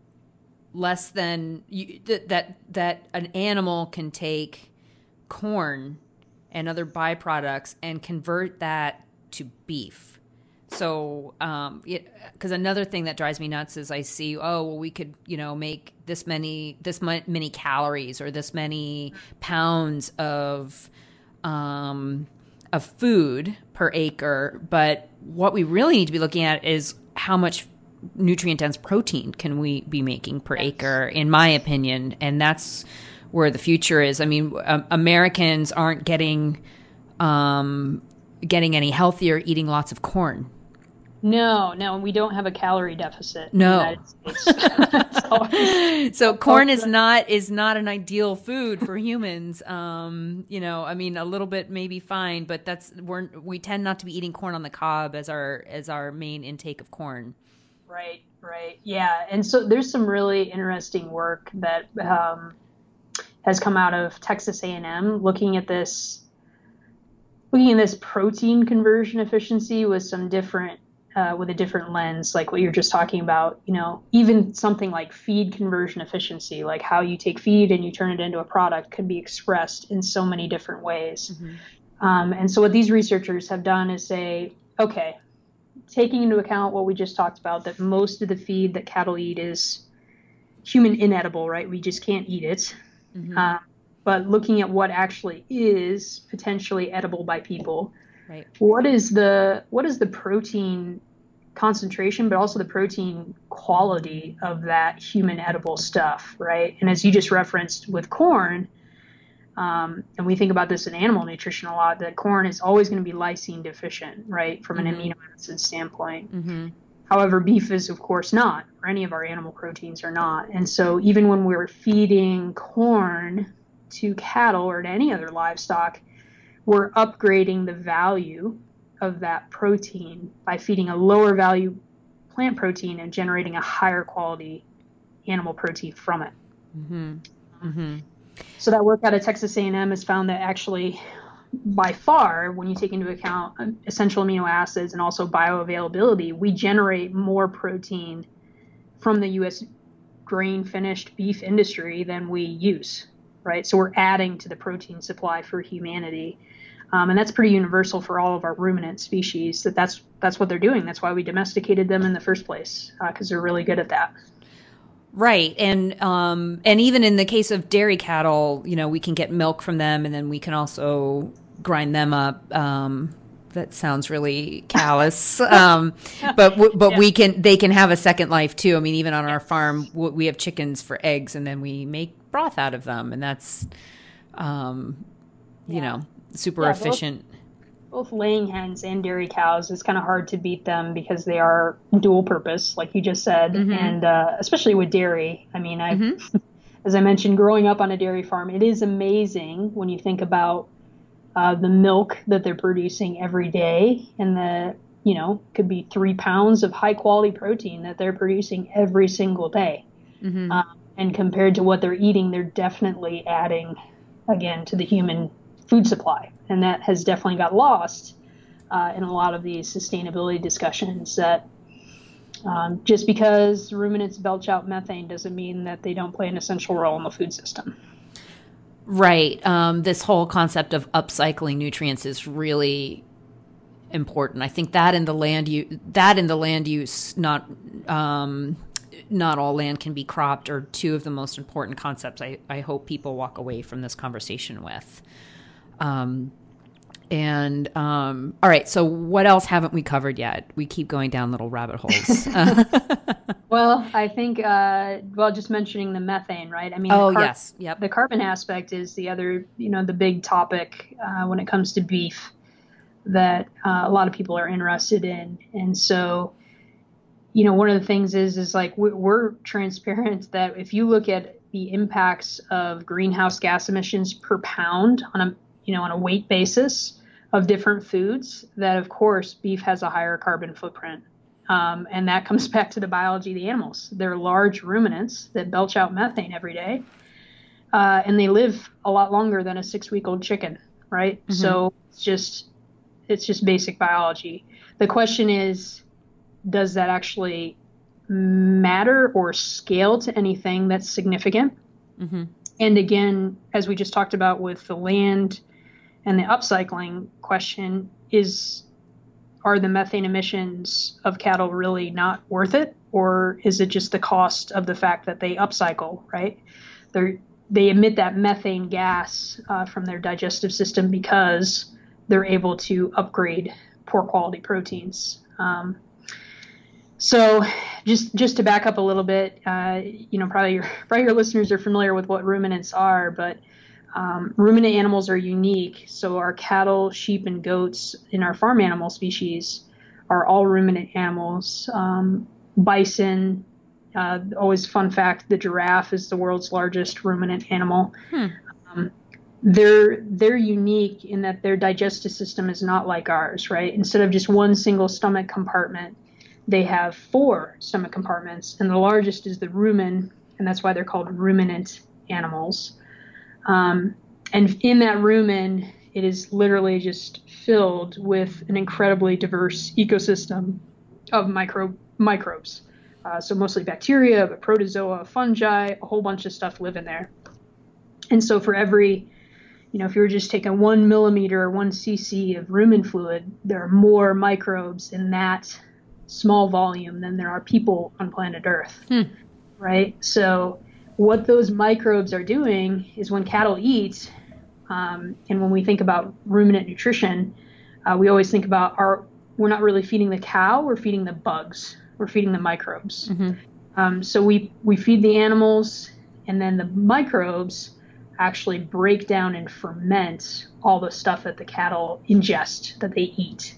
A: less than you, th- that that an animal can take corn and other byproducts and convert that to beef. So, um, because another thing that drives me nuts is I see, oh, well, we could, you know, make this many this many calories or this many pounds of um, of food per acre, but what we really need to be looking at is how much nutrient dense protein can we be making per yes. acre, in my opinion. And that's where the future is. I mean, um, Americans aren't getting, um, getting any healthier eating lots of corn.
B: No, no, we don't have a calorie deficit.
A: No.
B: In the United States.
A: So corn is not, is not an ideal food for humans. Um, you know, I mean, a little bit may be fine, but that's, we're, we tend not to be eating corn on the cob as our, as our main intake of corn.
B: Right, right. Yeah. And so there's some really interesting work that um, has come out of Texas A and M looking at this, looking at this protein conversion efficiency with some different, uh, with a different lens, like what you're just talking about, you know, even something like feed conversion efficiency, like how you take feed and you turn it into a product could be expressed in so many different ways. Mm-hmm. Um, and so what these researchers have done is say, okay, taking into account what we just talked about, that most of the feed that cattle eat is human inedible, right? We just can't eat it. Mm-hmm. Uh, but looking at what actually is potentially edible by people, right? What is the what is the protein concentration, but also the protein quality of that human edible stuff, right? And as you just referenced with corn, Um, and we think about this in animal nutrition a lot, that corn is always going to be lysine deficient, right, from mm-hmm. an amino acid standpoint. Mm-hmm. However, beef is, of course, not, or any of our animal proteins are not. And so even when we're feeding corn to cattle or to any other livestock, we're upgrading the value of that protein by feeding a lower value plant protein and generating a higher quality animal protein from it. Mm-hmm. Mm-hmm. So that work out of Texas A and M has found that actually, by far, when you take into account essential amino acids and also bioavailability, we generate more protein from the U S grain-finished beef industry than we use, right? So we're adding to the protein supply for humanity. Um, and that's pretty universal for all of our ruminant species, that that's, that's what they're doing. That's why we domesticated them in the first place, because uh, they're really good at that.
A: Right. And um, and even in the case of dairy cattle, you know, we can get milk from them, and then we can also grind them up um, that sounds really callous. Um, but w- but yeah. we can they can have a second life too. I mean, even on our farm, w- we have chickens for eggs, and then we make broth out of them, and that's um, you yeah. know super yeah, efficient.
B: Both, both laying hens and dairy cows, it's kind of hard to beat them because they are dual purpose, like you just said, mm-hmm. and uh, especially with dairy. I mean, I. Mm-hmm. As I mentioned, growing up on a dairy farm, it is amazing when you think about uh, the milk that they're producing every day, and the, you know, could be three pounds of high quality protein that they're producing every single day. Mm-hmm. Um, and compared to what they're eating, they're definitely adding, again, to the human food supply. And that has definitely got lost uh, in a lot of these sustainability discussions that Um, just because ruminants belch out methane doesn't mean that they don't play an essential role in the food system.
A: Right. Um, this whole concept of upcycling nutrients is really important. I think that in the land use, that in the land use, not um, not all land can be cropped, are two of the most important concepts I, I hope people walk away from this conversation with. Um, And, um, all right, so what else haven't we covered yet? We keep going down little rabbit holes.
B: Well, I think, uh, well, just mentioning the methane, right? I mean,
A: oh,
B: the car-
A: yes, yep.
B: The carbon aspect is the other, you know, the big topic uh, when it comes to beef that uh, a lot of people are interested in. And so, you know, one of the things is, is like we're, we're transparent that if you look at the impacts of greenhouse gas emissions per pound on a, you know, on a weight basis of different foods, that of course beef has a higher carbon footprint. Um, and that comes back to the biology of the animals. They're large ruminants that belch out methane every day. Uh, and they live a lot longer than a six week old chicken, right? Mm-hmm. So it's just, it's just basic biology. The question is, does that actually matter or scale to anything that's significant? Mm-hmm. And again, as we just talked about with the land and the upcycling question, is are the methane emissions of cattle really not worth it? Or is it just the cost of the fact that they upcycle, right? They're, they emit that methane gas uh, from their digestive system because they're able to upgrade poor quality proteins. Um, so just just to back up a little bit, uh, you know, probably your, probably your listeners are familiar with what ruminants are, but Um, ruminant animals are unique. So our cattle, sheep, and goats in our farm animal species are all ruminant animals. Um, bison, uh, always fun fact, the giraffe is the world's largest ruminant animal. Hmm. Um, they're they're unique in that their digestive system is not like ours, right? Instead of just one single stomach compartment, they have four stomach compartments, and the largest is the rumen, and that's why they're called ruminant animals. Um, and in that rumen, it is literally just filled with an incredibly diverse ecosystem of micro microbes. Uh, so mostly bacteria, but protozoa, fungi, a whole bunch of stuff live in there. And so for every, you know, if you were just taking one millimeter or one cc of rumen fluid, there are more microbes in that small volume than there are people on planet Earth, hmm. right? So what those microbes are doing is when cattle eat, um, and when we think about ruminant nutrition, uh, we always think about our, we're not really feeding the cow, we're feeding the bugs, we're feeding the microbes. Mm-hmm. Um, so we, we feed the animals, and then the microbes actually break down and ferment all the stuff that the cattle ingest, that they eat.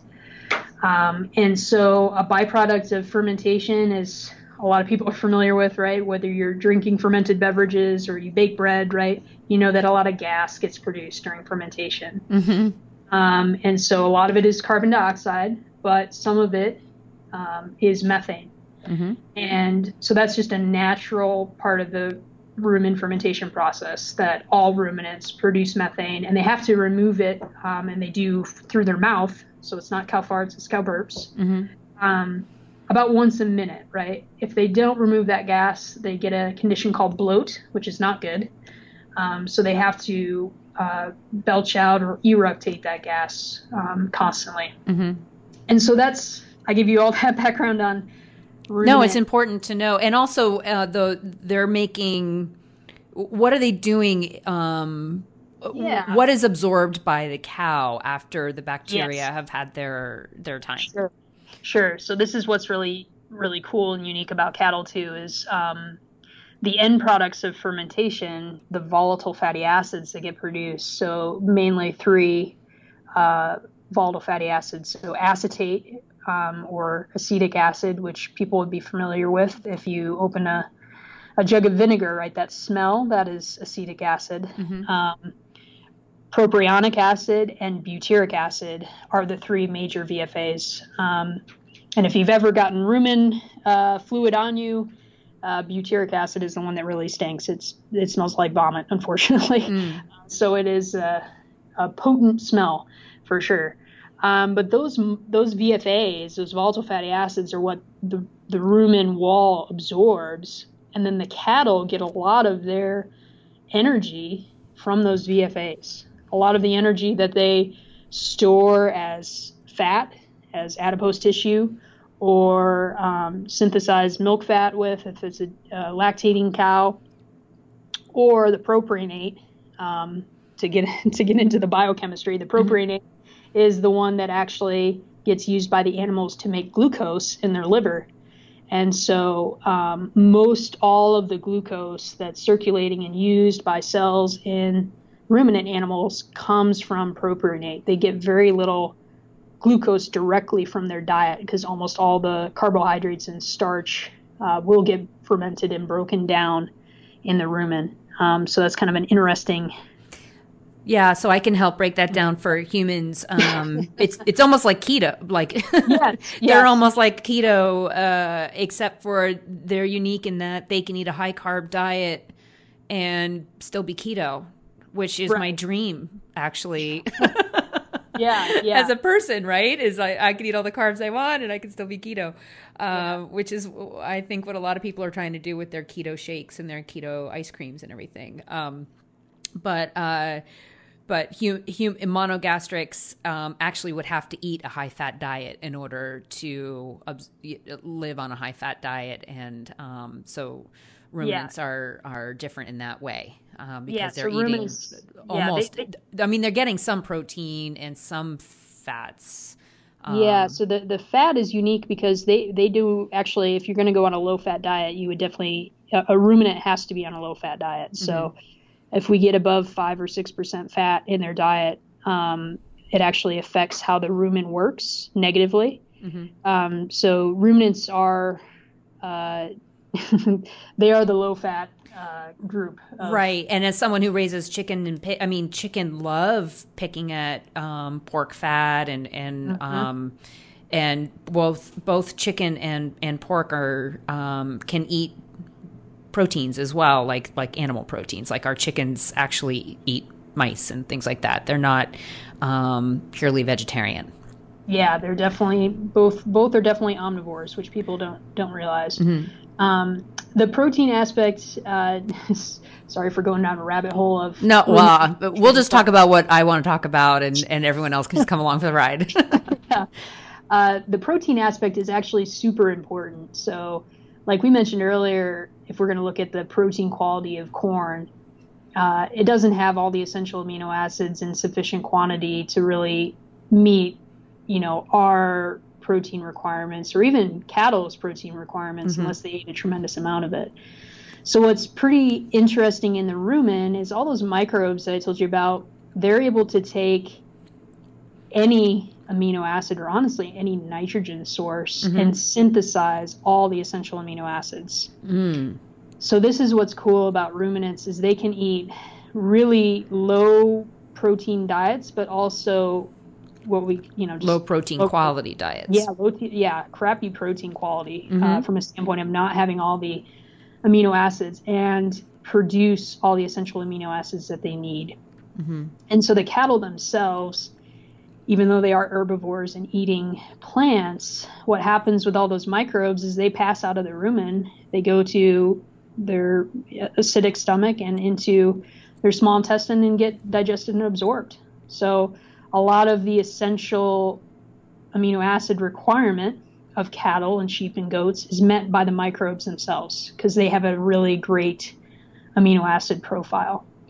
B: Um, and so a byproduct of fermentation is, a lot of people are familiar with, right? Whether you're drinking fermented beverages or you bake bread, right? You know that a lot of gas gets produced during fermentation. Mm-hmm. Um, and so a lot of it is carbon dioxide, but some of it um, is methane. Mm-hmm. And so that's just a natural part of the rumen fermentation process, that all ruminants produce methane, and they have to remove it, um, and they do through their mouth. So it's not cow farts, it's cow burps. Mm-hmm. Um, about once a minute, right? If they don't remove that gas, they get a condition called bloat, which is not good. Um, so they have to uh, belch out or eructate that gas um, constantly. Mm-hmm. And so that's, I give you all that background on ruminant.
A: No, it's important to know. And also, uh, the they're making, what are they doing um,
B: Yeah.
A: what is absorbed by the cow after the bacteria
B: Yes.
A: have had their their time?
B: Sure. Sure. So this is what's really, really cool and unique about cattle too, is um, the end products of fermentation, the volatile fatty acids that get produced. So mainly three uh, volatile fatty acids. So acetate um, or acetic acid, which people would be familiar with if you open a, a jug of vinegar, right? That smell, that is acetic acid.
A: Mm-hmm.
B: Um, propionic acid and butyric acid are the three major V F As. Um, and if you've ever gotten rumen uh, fluid on you, uh, butyric acid is the one that really stinks. It's it smells like vomit, unfortunately.
A: Mm.
B: So it is a, a potent smell for sure. Um, but those those V F As, those volatile fatty acids, are what the the rumen wall absorbs, and then the cattle get a lot of their energy from those V F As. A lot of the energy that they store as fat, as adipose tissue, or um, synthesize milk fat with, if it's a uh, lactating cow, or the propionate. Um, to get to get into the biochemistry, the propionate mm-hmm. is the one that actually gets used by the animals to make glucose in their liver. And so um, most all of the glucose that's circulating and used by cells in ruminant animals comes from propionate. They get very little glucose directly from their diet because almost all the carbohydrates and starch uh, will get fermented and broken down in the rumen. Um, so that's kind of an interesting.
A: Yeah, so I can help break that down for humans. Um, it's it's almost like keto, like
B: yes,
A: they're
B: yes.
A: almost like keto, uh, except for they're unique in that they can eat a high carb diet and still be keto, which is right. my dream, actually.
B: yeah, yeah.
A: As a person, right? Is I, I can eat all the carbs I want and I can still be keto, uh, yeah. which is I think what a lot of people are trying to do with their keto shakes and their keto ice creams and everything. Um, but uh, but hum, hum, monogastrics um, actually would have to eat a high fat diet in order to uh, live on a high fat diet, and um, so ruminants yeah. are are different in that way. Um, because
B: yeah,
A: they're
B: so
A: eating
B: ruminants,
A: almost,
B: yeah, they, they,
A: I mean, they're getting some protein and some fats.
B: Um, yeah, so the, the fat is unique because they, they do actually, if you're going to go on a low fat diet, you would definitely, a, a ruminant has to be on a low fat diet. So mm-hmm. if we get above five or six percent fat in their diet, um, it actually affects how the rumen works negatively. Mm-hmm. Um, so ruminants are, uh, they are the low fat Uh, group. Of,
A: right. And as someone who raises chicken and pig, I mean, chicken love picking at um, pork fat and, and, mm-hmm. um, and both, both chicken and, and pork are, um, can eat proteins as well, like, like animal proteins, like our chickens actually eat mice and things like that. They're not, um, purely vegetarian.
B: Yeah, they're definitely both, both are definitely omnivores, which people don't, don't realize. Mm-hmm. Um, the protein aspect, uh, sorry for going down a rabbit hole of.
A: No, well, we'll just talk about what I want to talk about, and, and everyone else can just come along for the ride.
B: yeah. Uh, the protein aspect is actually super important. So, like we mentioned earlier, if we're going to look at the protein quality of corn, uh, it doesn't have all the essential amino acids in sufficient quantity to really meet, you know, our protein requirements, or even cattle's protein requirements, mm-hmm. unless they eat a tremendous amount of it. So what's pretty interesting in the rumen is all those microbes that I told you about, they're able to take any amino acid, or honestly any nitrogen source, mm-hmm. and synthesize all the essential amino acids. Mm. So this is what's cool about ruminants, is they can eat really low protein diets, but also what we, you know, just
A: low protein low, quality diets.
B: Yeah, low, yeah, crappy protein quality, mm-hmm. uh, from a standpoint of not having all the amino acids, and produce all the essential amino acids that they need. Mm-hmm. And so the cattle themselves, even though they are herbivores and eating plants, what happens with all those microbes is they pass out of the rumen, they go to their acidic stomach and into their small intestine and get digested and absorbed. So a lot of the essential amino acid requirement of cattle and sheep and goats is met by the microbes themselves, because they have a really great amino acid profile.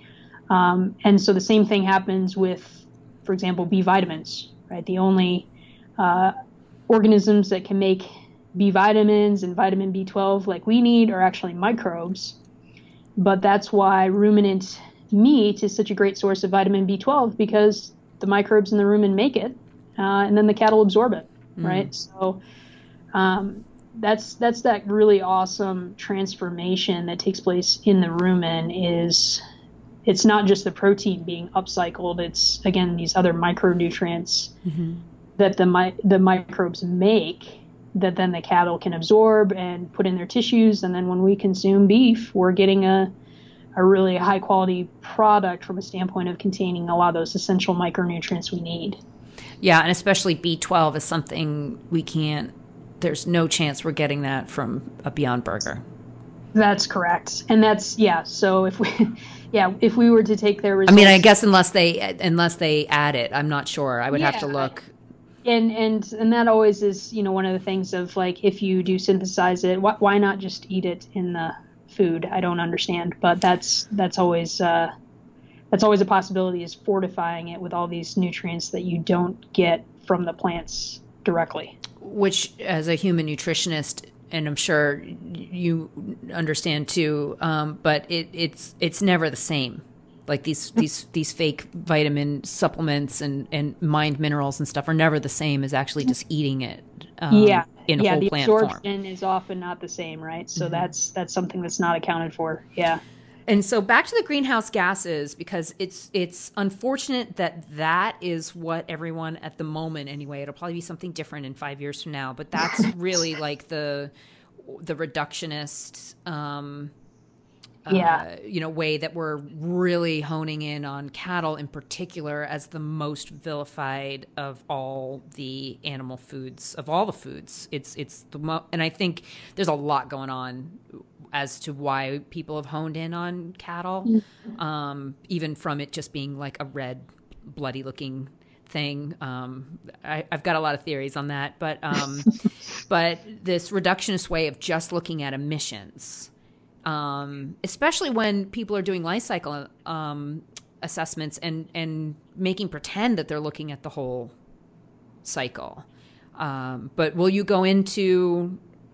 B: Um, and so the same thing happens with, for example, B vitamins, right? The only uh, organisms that can make B vitamins and vitamin B twelve like we need are actually microbes. But that's why ruminant meat is such a great source of vitamin B twelve, because the microbes in the rumen make it, uh, and then the cattle absorb it, mm. right? So um, that's that's that really awesome transformation that takes place in the rumen. Is it's not just the protein being upcycled; it's again these other micronutrients mm-hmm. that the mi- the microbes make, that then the cattle can absorb and put in their tissues. And then when we consume beef, we're getting a, a really high quality product from a standpoint of containing a lot of those essential micronutrients we need.
A: Yeah. And especially B twelve is something we can't, there's no chance we're getting that from a Beyond Burger.
B: That's correct. And that's, yeah. So if we, yeah, if we were to take their results.
A: I mean, I guess unless they, unless they add it, I'm not sure. I would yeah, have to look.
B: And and and that always is, you know, one of the things of like, if you do synthesize it, wh- why not just eat it in the food? I don't understand, but that's that's always uh, that's always a possibility, is fortifying it with all these nutrients that you don't get from the plants directly.
A: Which, as a human nutritionist, and I'm sure you understand too, um, but it, it's it's never the same. Like these these these fake vitamin supplements and, and mined minerals and stuff are never the same as actually just eating it um,
B: yeah.
A: in
B: yeah,
A: whole
B: the
A: plant form.
B: absorption is often not the same, right? So
A: Mm-hmm.
B: that's that's something that's not accounted for. Yeah.
A: And so back to the greenhouse gases, because it's it's unfortunate that that is what everyone at the moment, anyway, it'll probably be something different in five years from now, but that's really like the the reductionist um
B: Yeah.
A: Uh, you know, way that we're really honing in on cattle in particular as the most vilified of all the animal foods, of all the foods. It's it's the mo- and I think there's a lot going on as to why people have honed in on cattle, mm-hmm. um, even from it just being like a red, bloody looking thing. Um, I, I've got a lot of theories on that, but um, but this reductionist way of just looking at emissions. Um, especially when people are doing life cycle um, assessments and, and making pretend that they're looking at the whole cycle. Um, but will you go into,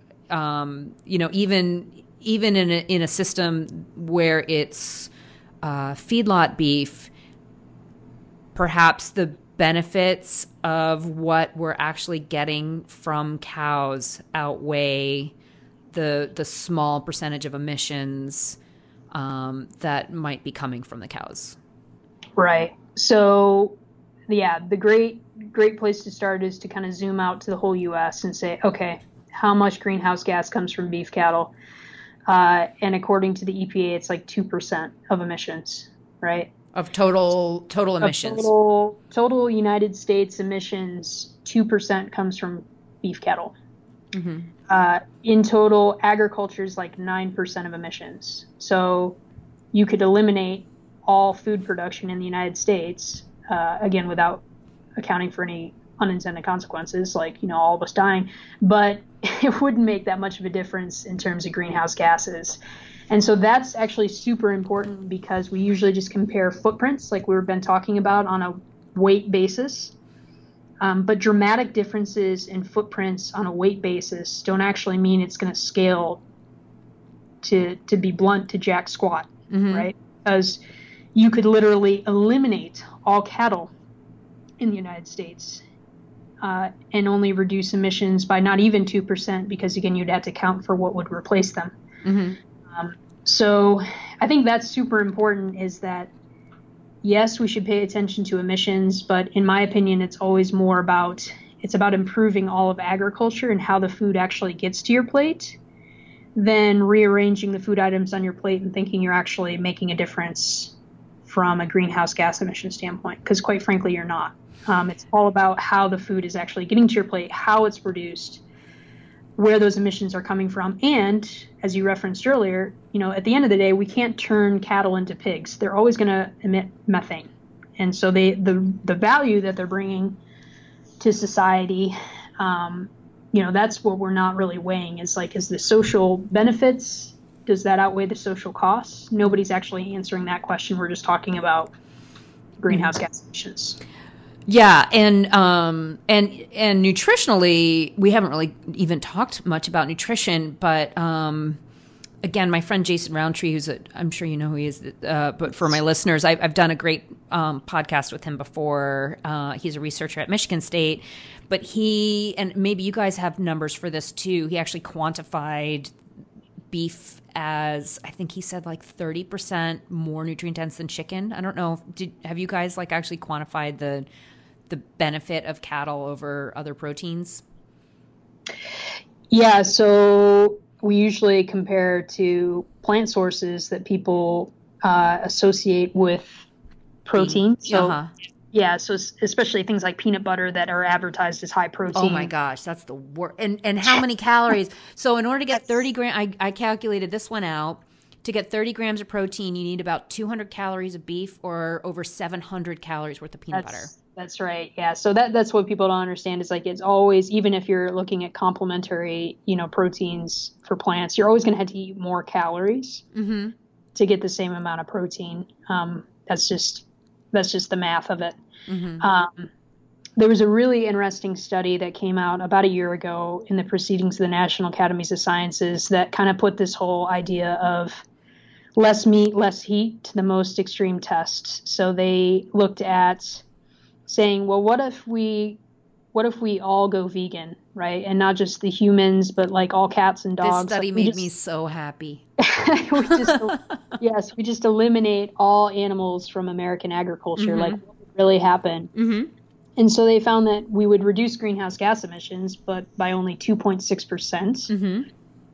A: um, you know, even even in a, in a system where it's uh, feedlot beef, perhaps the benefits of what we're actually getting from cows outweigh the the small percentage of emissions um, that might be coming from the cows.
B: Right. So, yeah, the great great place to start is to kind of zoom out to the whole U S and say, okay, how much greenhouse gas comes from beef cattle? Uh, and according to the E P A, it's like two percent of emissions, right?
A: Of total total emissions.
B: Of total, total United States emissions, two percent comes from beef cattle. Mm-hmm. Uh, in total, agriculture is like nine percent of emissions. So you could eliminate all food production in the United States, uh, again, without accounting for any unintended consequences, like, you know, all of us dying, but it wouldn't make that much of a difference in terms of greenhouse gases. And so that's actually super important, because we usually just compare footprints, like we've been talking about, on a weight basis. Um, but dramatic differences in footprints on a weight basis don't actually mean it's going to scale to to be blunt to jack squat, mm-hmm. right? Because you could literally eliminate all cattle in the United States uh, and only reduce emissions by not even two percent, because, again, you'd have to count for what would replace them. Mm-hmm. Um, so I think that's super important, is that yes, we should pay attention to emissions, but in my opinion, it's always more about, it's about improving all of agriculture and how the food actually gets to your plate than rearranging the food items on your plate and thinking you're actually making a difference from a greenhouse gas emission standpoint, because quite frankly, you're not. Um, it's all about how the food is actually getting to your plate, how it's produced, where those emissions are coming from. And as you referenced earlier, you know, at the end of the day, we can't turn cattle into pigs. They're always going to emit methane. And so they, the, the value that they're bringing to society, um, you know, that's what we're not really weighing, is like, is the social benefits does that outweigh the social costs? Nobody's actually answering that question. We're just talking about greenhouse gas emissions.
A: Yeah, and um, and and nutritionally, we haven't really even talked much about nutrition, but um, again, my friend Jason Roundtree, who's a, I'm sure you know who he is, uh, but for my listeners, I've, I've done a great um, podcast with him before. Uh, he's a researcher at Michigan State, but he, and maybe you guys have numbers for this too, he actually quantified beef as, I think he said like thirty percent more nutrient dense than chicken. I don't know. Did, have you guys like actually quantified the the benefit of cattle over other proteins?
B: Yeah, so we usually compare to plant sources that people uh, associate with protein. So,
A: uh-huh.
B: yeah, so especially things like peanut butter that are advertised as high protein.
A: Oh my gosh, that's the worst. And and how many calories? So in order to get thirty grams, I, I calculated this one out. To get thirty grams of protein, you need about two hundred calories of beef or over seven hundred calories worth of peanut
B: that's,
A: butter.
B: That's right. Yeah. So that that's what people don't understand is like it's always, even if you're looking at complementary, you know, proteins for plants, you're always going to have to eat more calories
A: mm-hmm.
B: to get the same amount of protein. Um, that's just that's just the math of it.
A: Mm-hmm.
B: Um, there was a really interesting study that came out about a year ago in the Proceedings of the National Academies of Sciences that kind of put this whole idea of less meat, less heat to the most extreme test. So they looked at saying, well, what if we, what if we all go vegan, right? And not just the humans, but like all cats and dogs.
A: This study
B: like
A: made
B: just,
A: me so happy.
B: we just, yes, we just eliminate all animals from American agriculture.
A: Mm-hmm.
B: Like what would really happen?
A: Mm-hmm.
B: And so they found that we would reduce greenhouse gas emissions, but by only two point six percent.
A: Mm-hmm.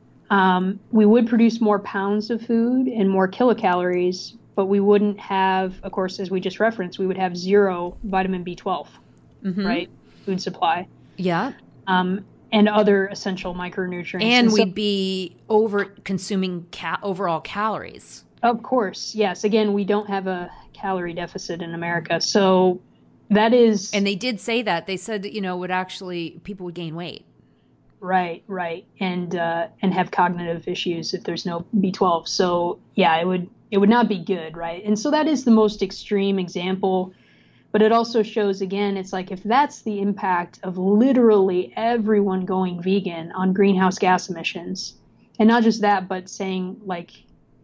B: Um, we would produce more pounds of food and more kilocalories, but we wouldn't have, of course, as we just referenced, we would have zero vitamin B twelve,
A: mm-hmm.
B: right? Food supply.
A: Yeah.
B: Um, and other essential micronutrients.
A: And,
B: and
A: we'd
B: so,
A: be over consuming ca- overall calories.
B: Of course. Yes. Again, we don't have a calorie deficit in America. So that is.
A: And they did say that. They said that, you know, would actually, people would gain weight.
B: Right, right. And, uh, and have cognitive issues if there's no B twelve. So yeah, it would, it would not be good. Right. And so that is the most extreme example, but it also shows again, it's like, if that's the impact of literally everyone going vegan on greenhouse gas emissions, and not just that, but saying like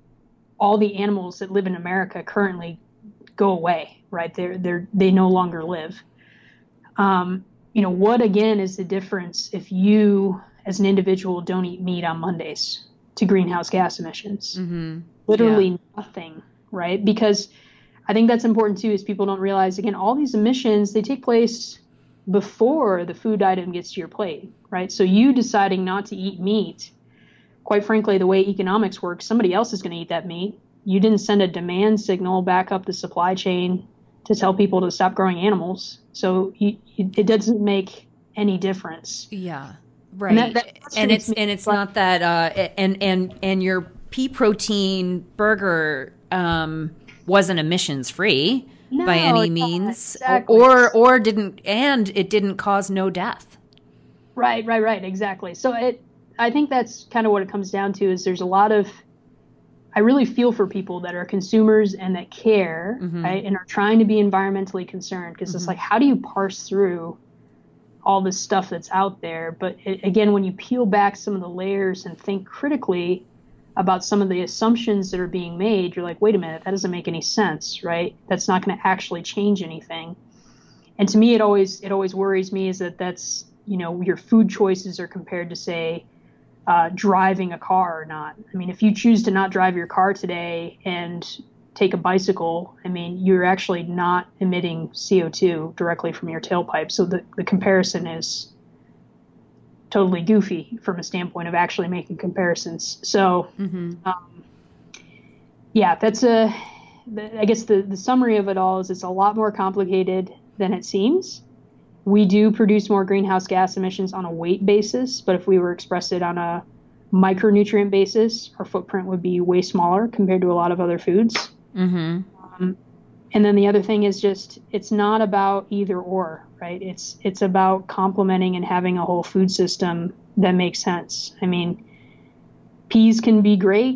B: all the animals that live in America currently go away, right? They're, they're, they no longer live. Um, You know, what again is the difference if you as an individual don't eat meat on Mondays to greenhouse gas emissions?
A: Mm-hmm.
B: Literally
A: yeah.
B: nothing, right? Because I think that's important too, is people don't realize, again, all these emissions, they take place before the food item gets to your plate, right? So you deciding not to eat meat, quite frankly, the way economics works, somebody else is going to eat that meat. You didn't send a demand signal back up the supply chain to tell people to stop growing animals. So you, it doesn't make any difference.
A: Yeah, right.
B: And, that, that
A: and it's and it's not that uh, and and and your pea protein burger um, wasn't emissions free
B: no,
A: by any
B: no,
A: means,
B: exactly.
A: or or didn't and it didn't cause no death.
B: Right, right, right. Exactly. So it, I think that's kind of what it comes down to. Is there's a lot of I really feel for people that are consumers and that care, mm-hmm. right, and are trying to be environmentally concerned, because mm-hmm. it's like, how do you parse through all this stuff that's out there? But it, again, when you peel back some of the layers and think critically about some of the assumptions that are being made, you're like, wait a minute, that doesn't make any sense, right? That's not going to actually change anything. And to me, it always it always worries me is that that's, you know, your food choices are compared to, say, Uh, driving a car or not. I mean, if you choose to not drive your car today and take a bicycle, I mean, you're actually not emitting C O two directly from your tailpipe. So the, the comparison is totally goofy from a standpoint of actually making comparisons. So, mm-hmm. um, yeah, that's a, I guess the, the summary of it all is it's a lot more complicated than it seems. We do produce more greenhouse gas emissions on a weight basis, but if we were expressed it on a micronutrient basis, our footprint would be way smaller compared to a lot of other foods.
A: Mm-hmm.
B: Um, and then the other thing is just, it's not about either or, right? It's it's about complementing and having a whole food system that makes sense. I mean, peas can be great,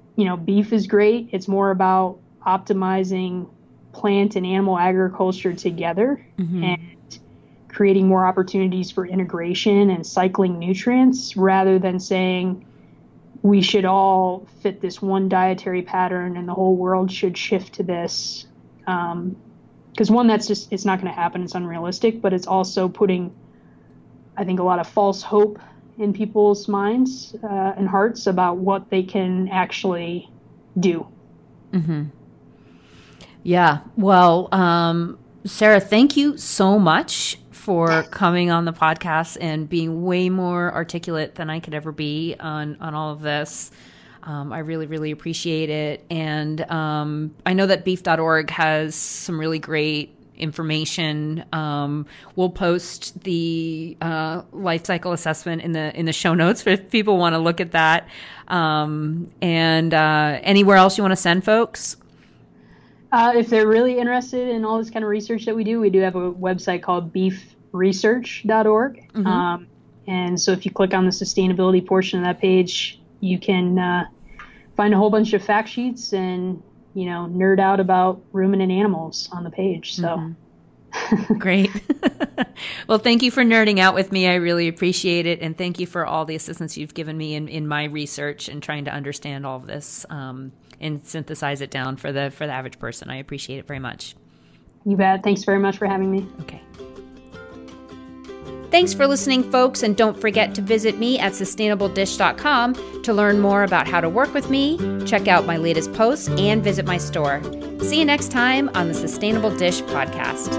B: you know, beef is great. It's more about optimizing plant and animal agriculture together mm-hmm. and creating more opportunities for integration and cycling nutrients rather than saying we should all fit this one dietary pattern and the whole world should shift to this. Um, because one, that's just, it's not going to happen. It's unrealistic, but it's also putting, I think, a lot of false hope in people's minds uh, and hearts about what they can actually do.
A: Mm-hmm. Yeah. Well, um, Sarah, thank you so much for coming on the podcast and being way more articulate than I could ever be on, on all of this. Um, I really, really appreciate it. And um, I know that beef dot org has some really great information. Um, we'll post the uh, life cycle assessment in the in the show notes if people want to look at that. Um, and uh, anywhere else you want to send folks?
B: Uh, if they're really interested in all this kind of research that we do, we do have a website called beef research dot org. Mm-hmm. Um, and so if you click on the sustainability portion of that page, you can uh, find a whole bunch of fact sheets and, you know, nerd out about ruminant animals on the page. So
A: mm-hmm. Great. Well, thank you for nerding out with me. I really appreciate it. And thank you for all the assistance you've given me in, in my research and trying to understand all of this um, and synthesize it down for the for the average person. I appreciate it very much.
B: You bet. Thanks very much for having me.
A: Okay.
C: Thanks for listening, folks, and don't forget to visit me at sustainable dish dot com to learn more about how to work with me, check out my latest posts, and visit my store. See you next time on the Sustainable Dish podcast.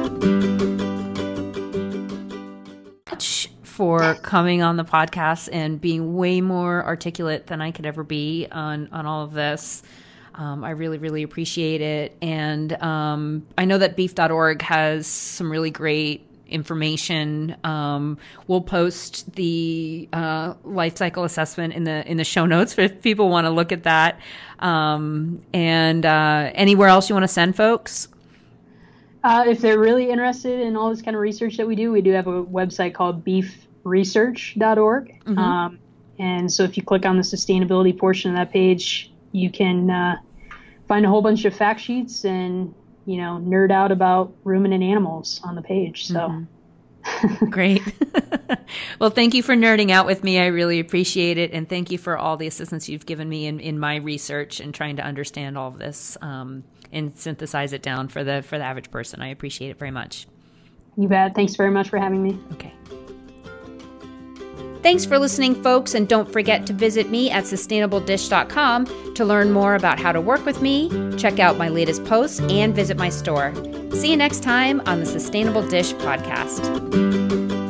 A: For coming on the podcast and being way more articulate than I could ever be on, on all of this. Um, I really, really appreciate it. And um, I know that beef dot org has some really great information. Um, we'll post the uh, life cycle assessment in the in the show notes if people want to look at that. Um, and uh, anywhere else you want to send folks?
B: Uh, if they're really interested in all this kind of research that we do, we do have a website called beef research dot org. Mm-hmm. Um, and so if you click on the sustainability portion of that page, you can uh, find a whole bunch of fact sheets and, you know, nerd out about ruminant animals on the page. So
A: mm-hmm. Great. Well, thank you for nerding out with me. I really appreciate it. And thank you for all the assistance you've given me in, in my research and trying to understand all of this um, and synthesize it down for the for the average person. I appreciate it very much.
B: You bet. Thanks very much for having me.
A: Okay.
C: Thanks for listening, folks, and don't forget to visit me at sustainable dish dot com to learn more about how to work with me, check out my latest posts, and visit my store. See you next time on the Sustainable Dish podcast.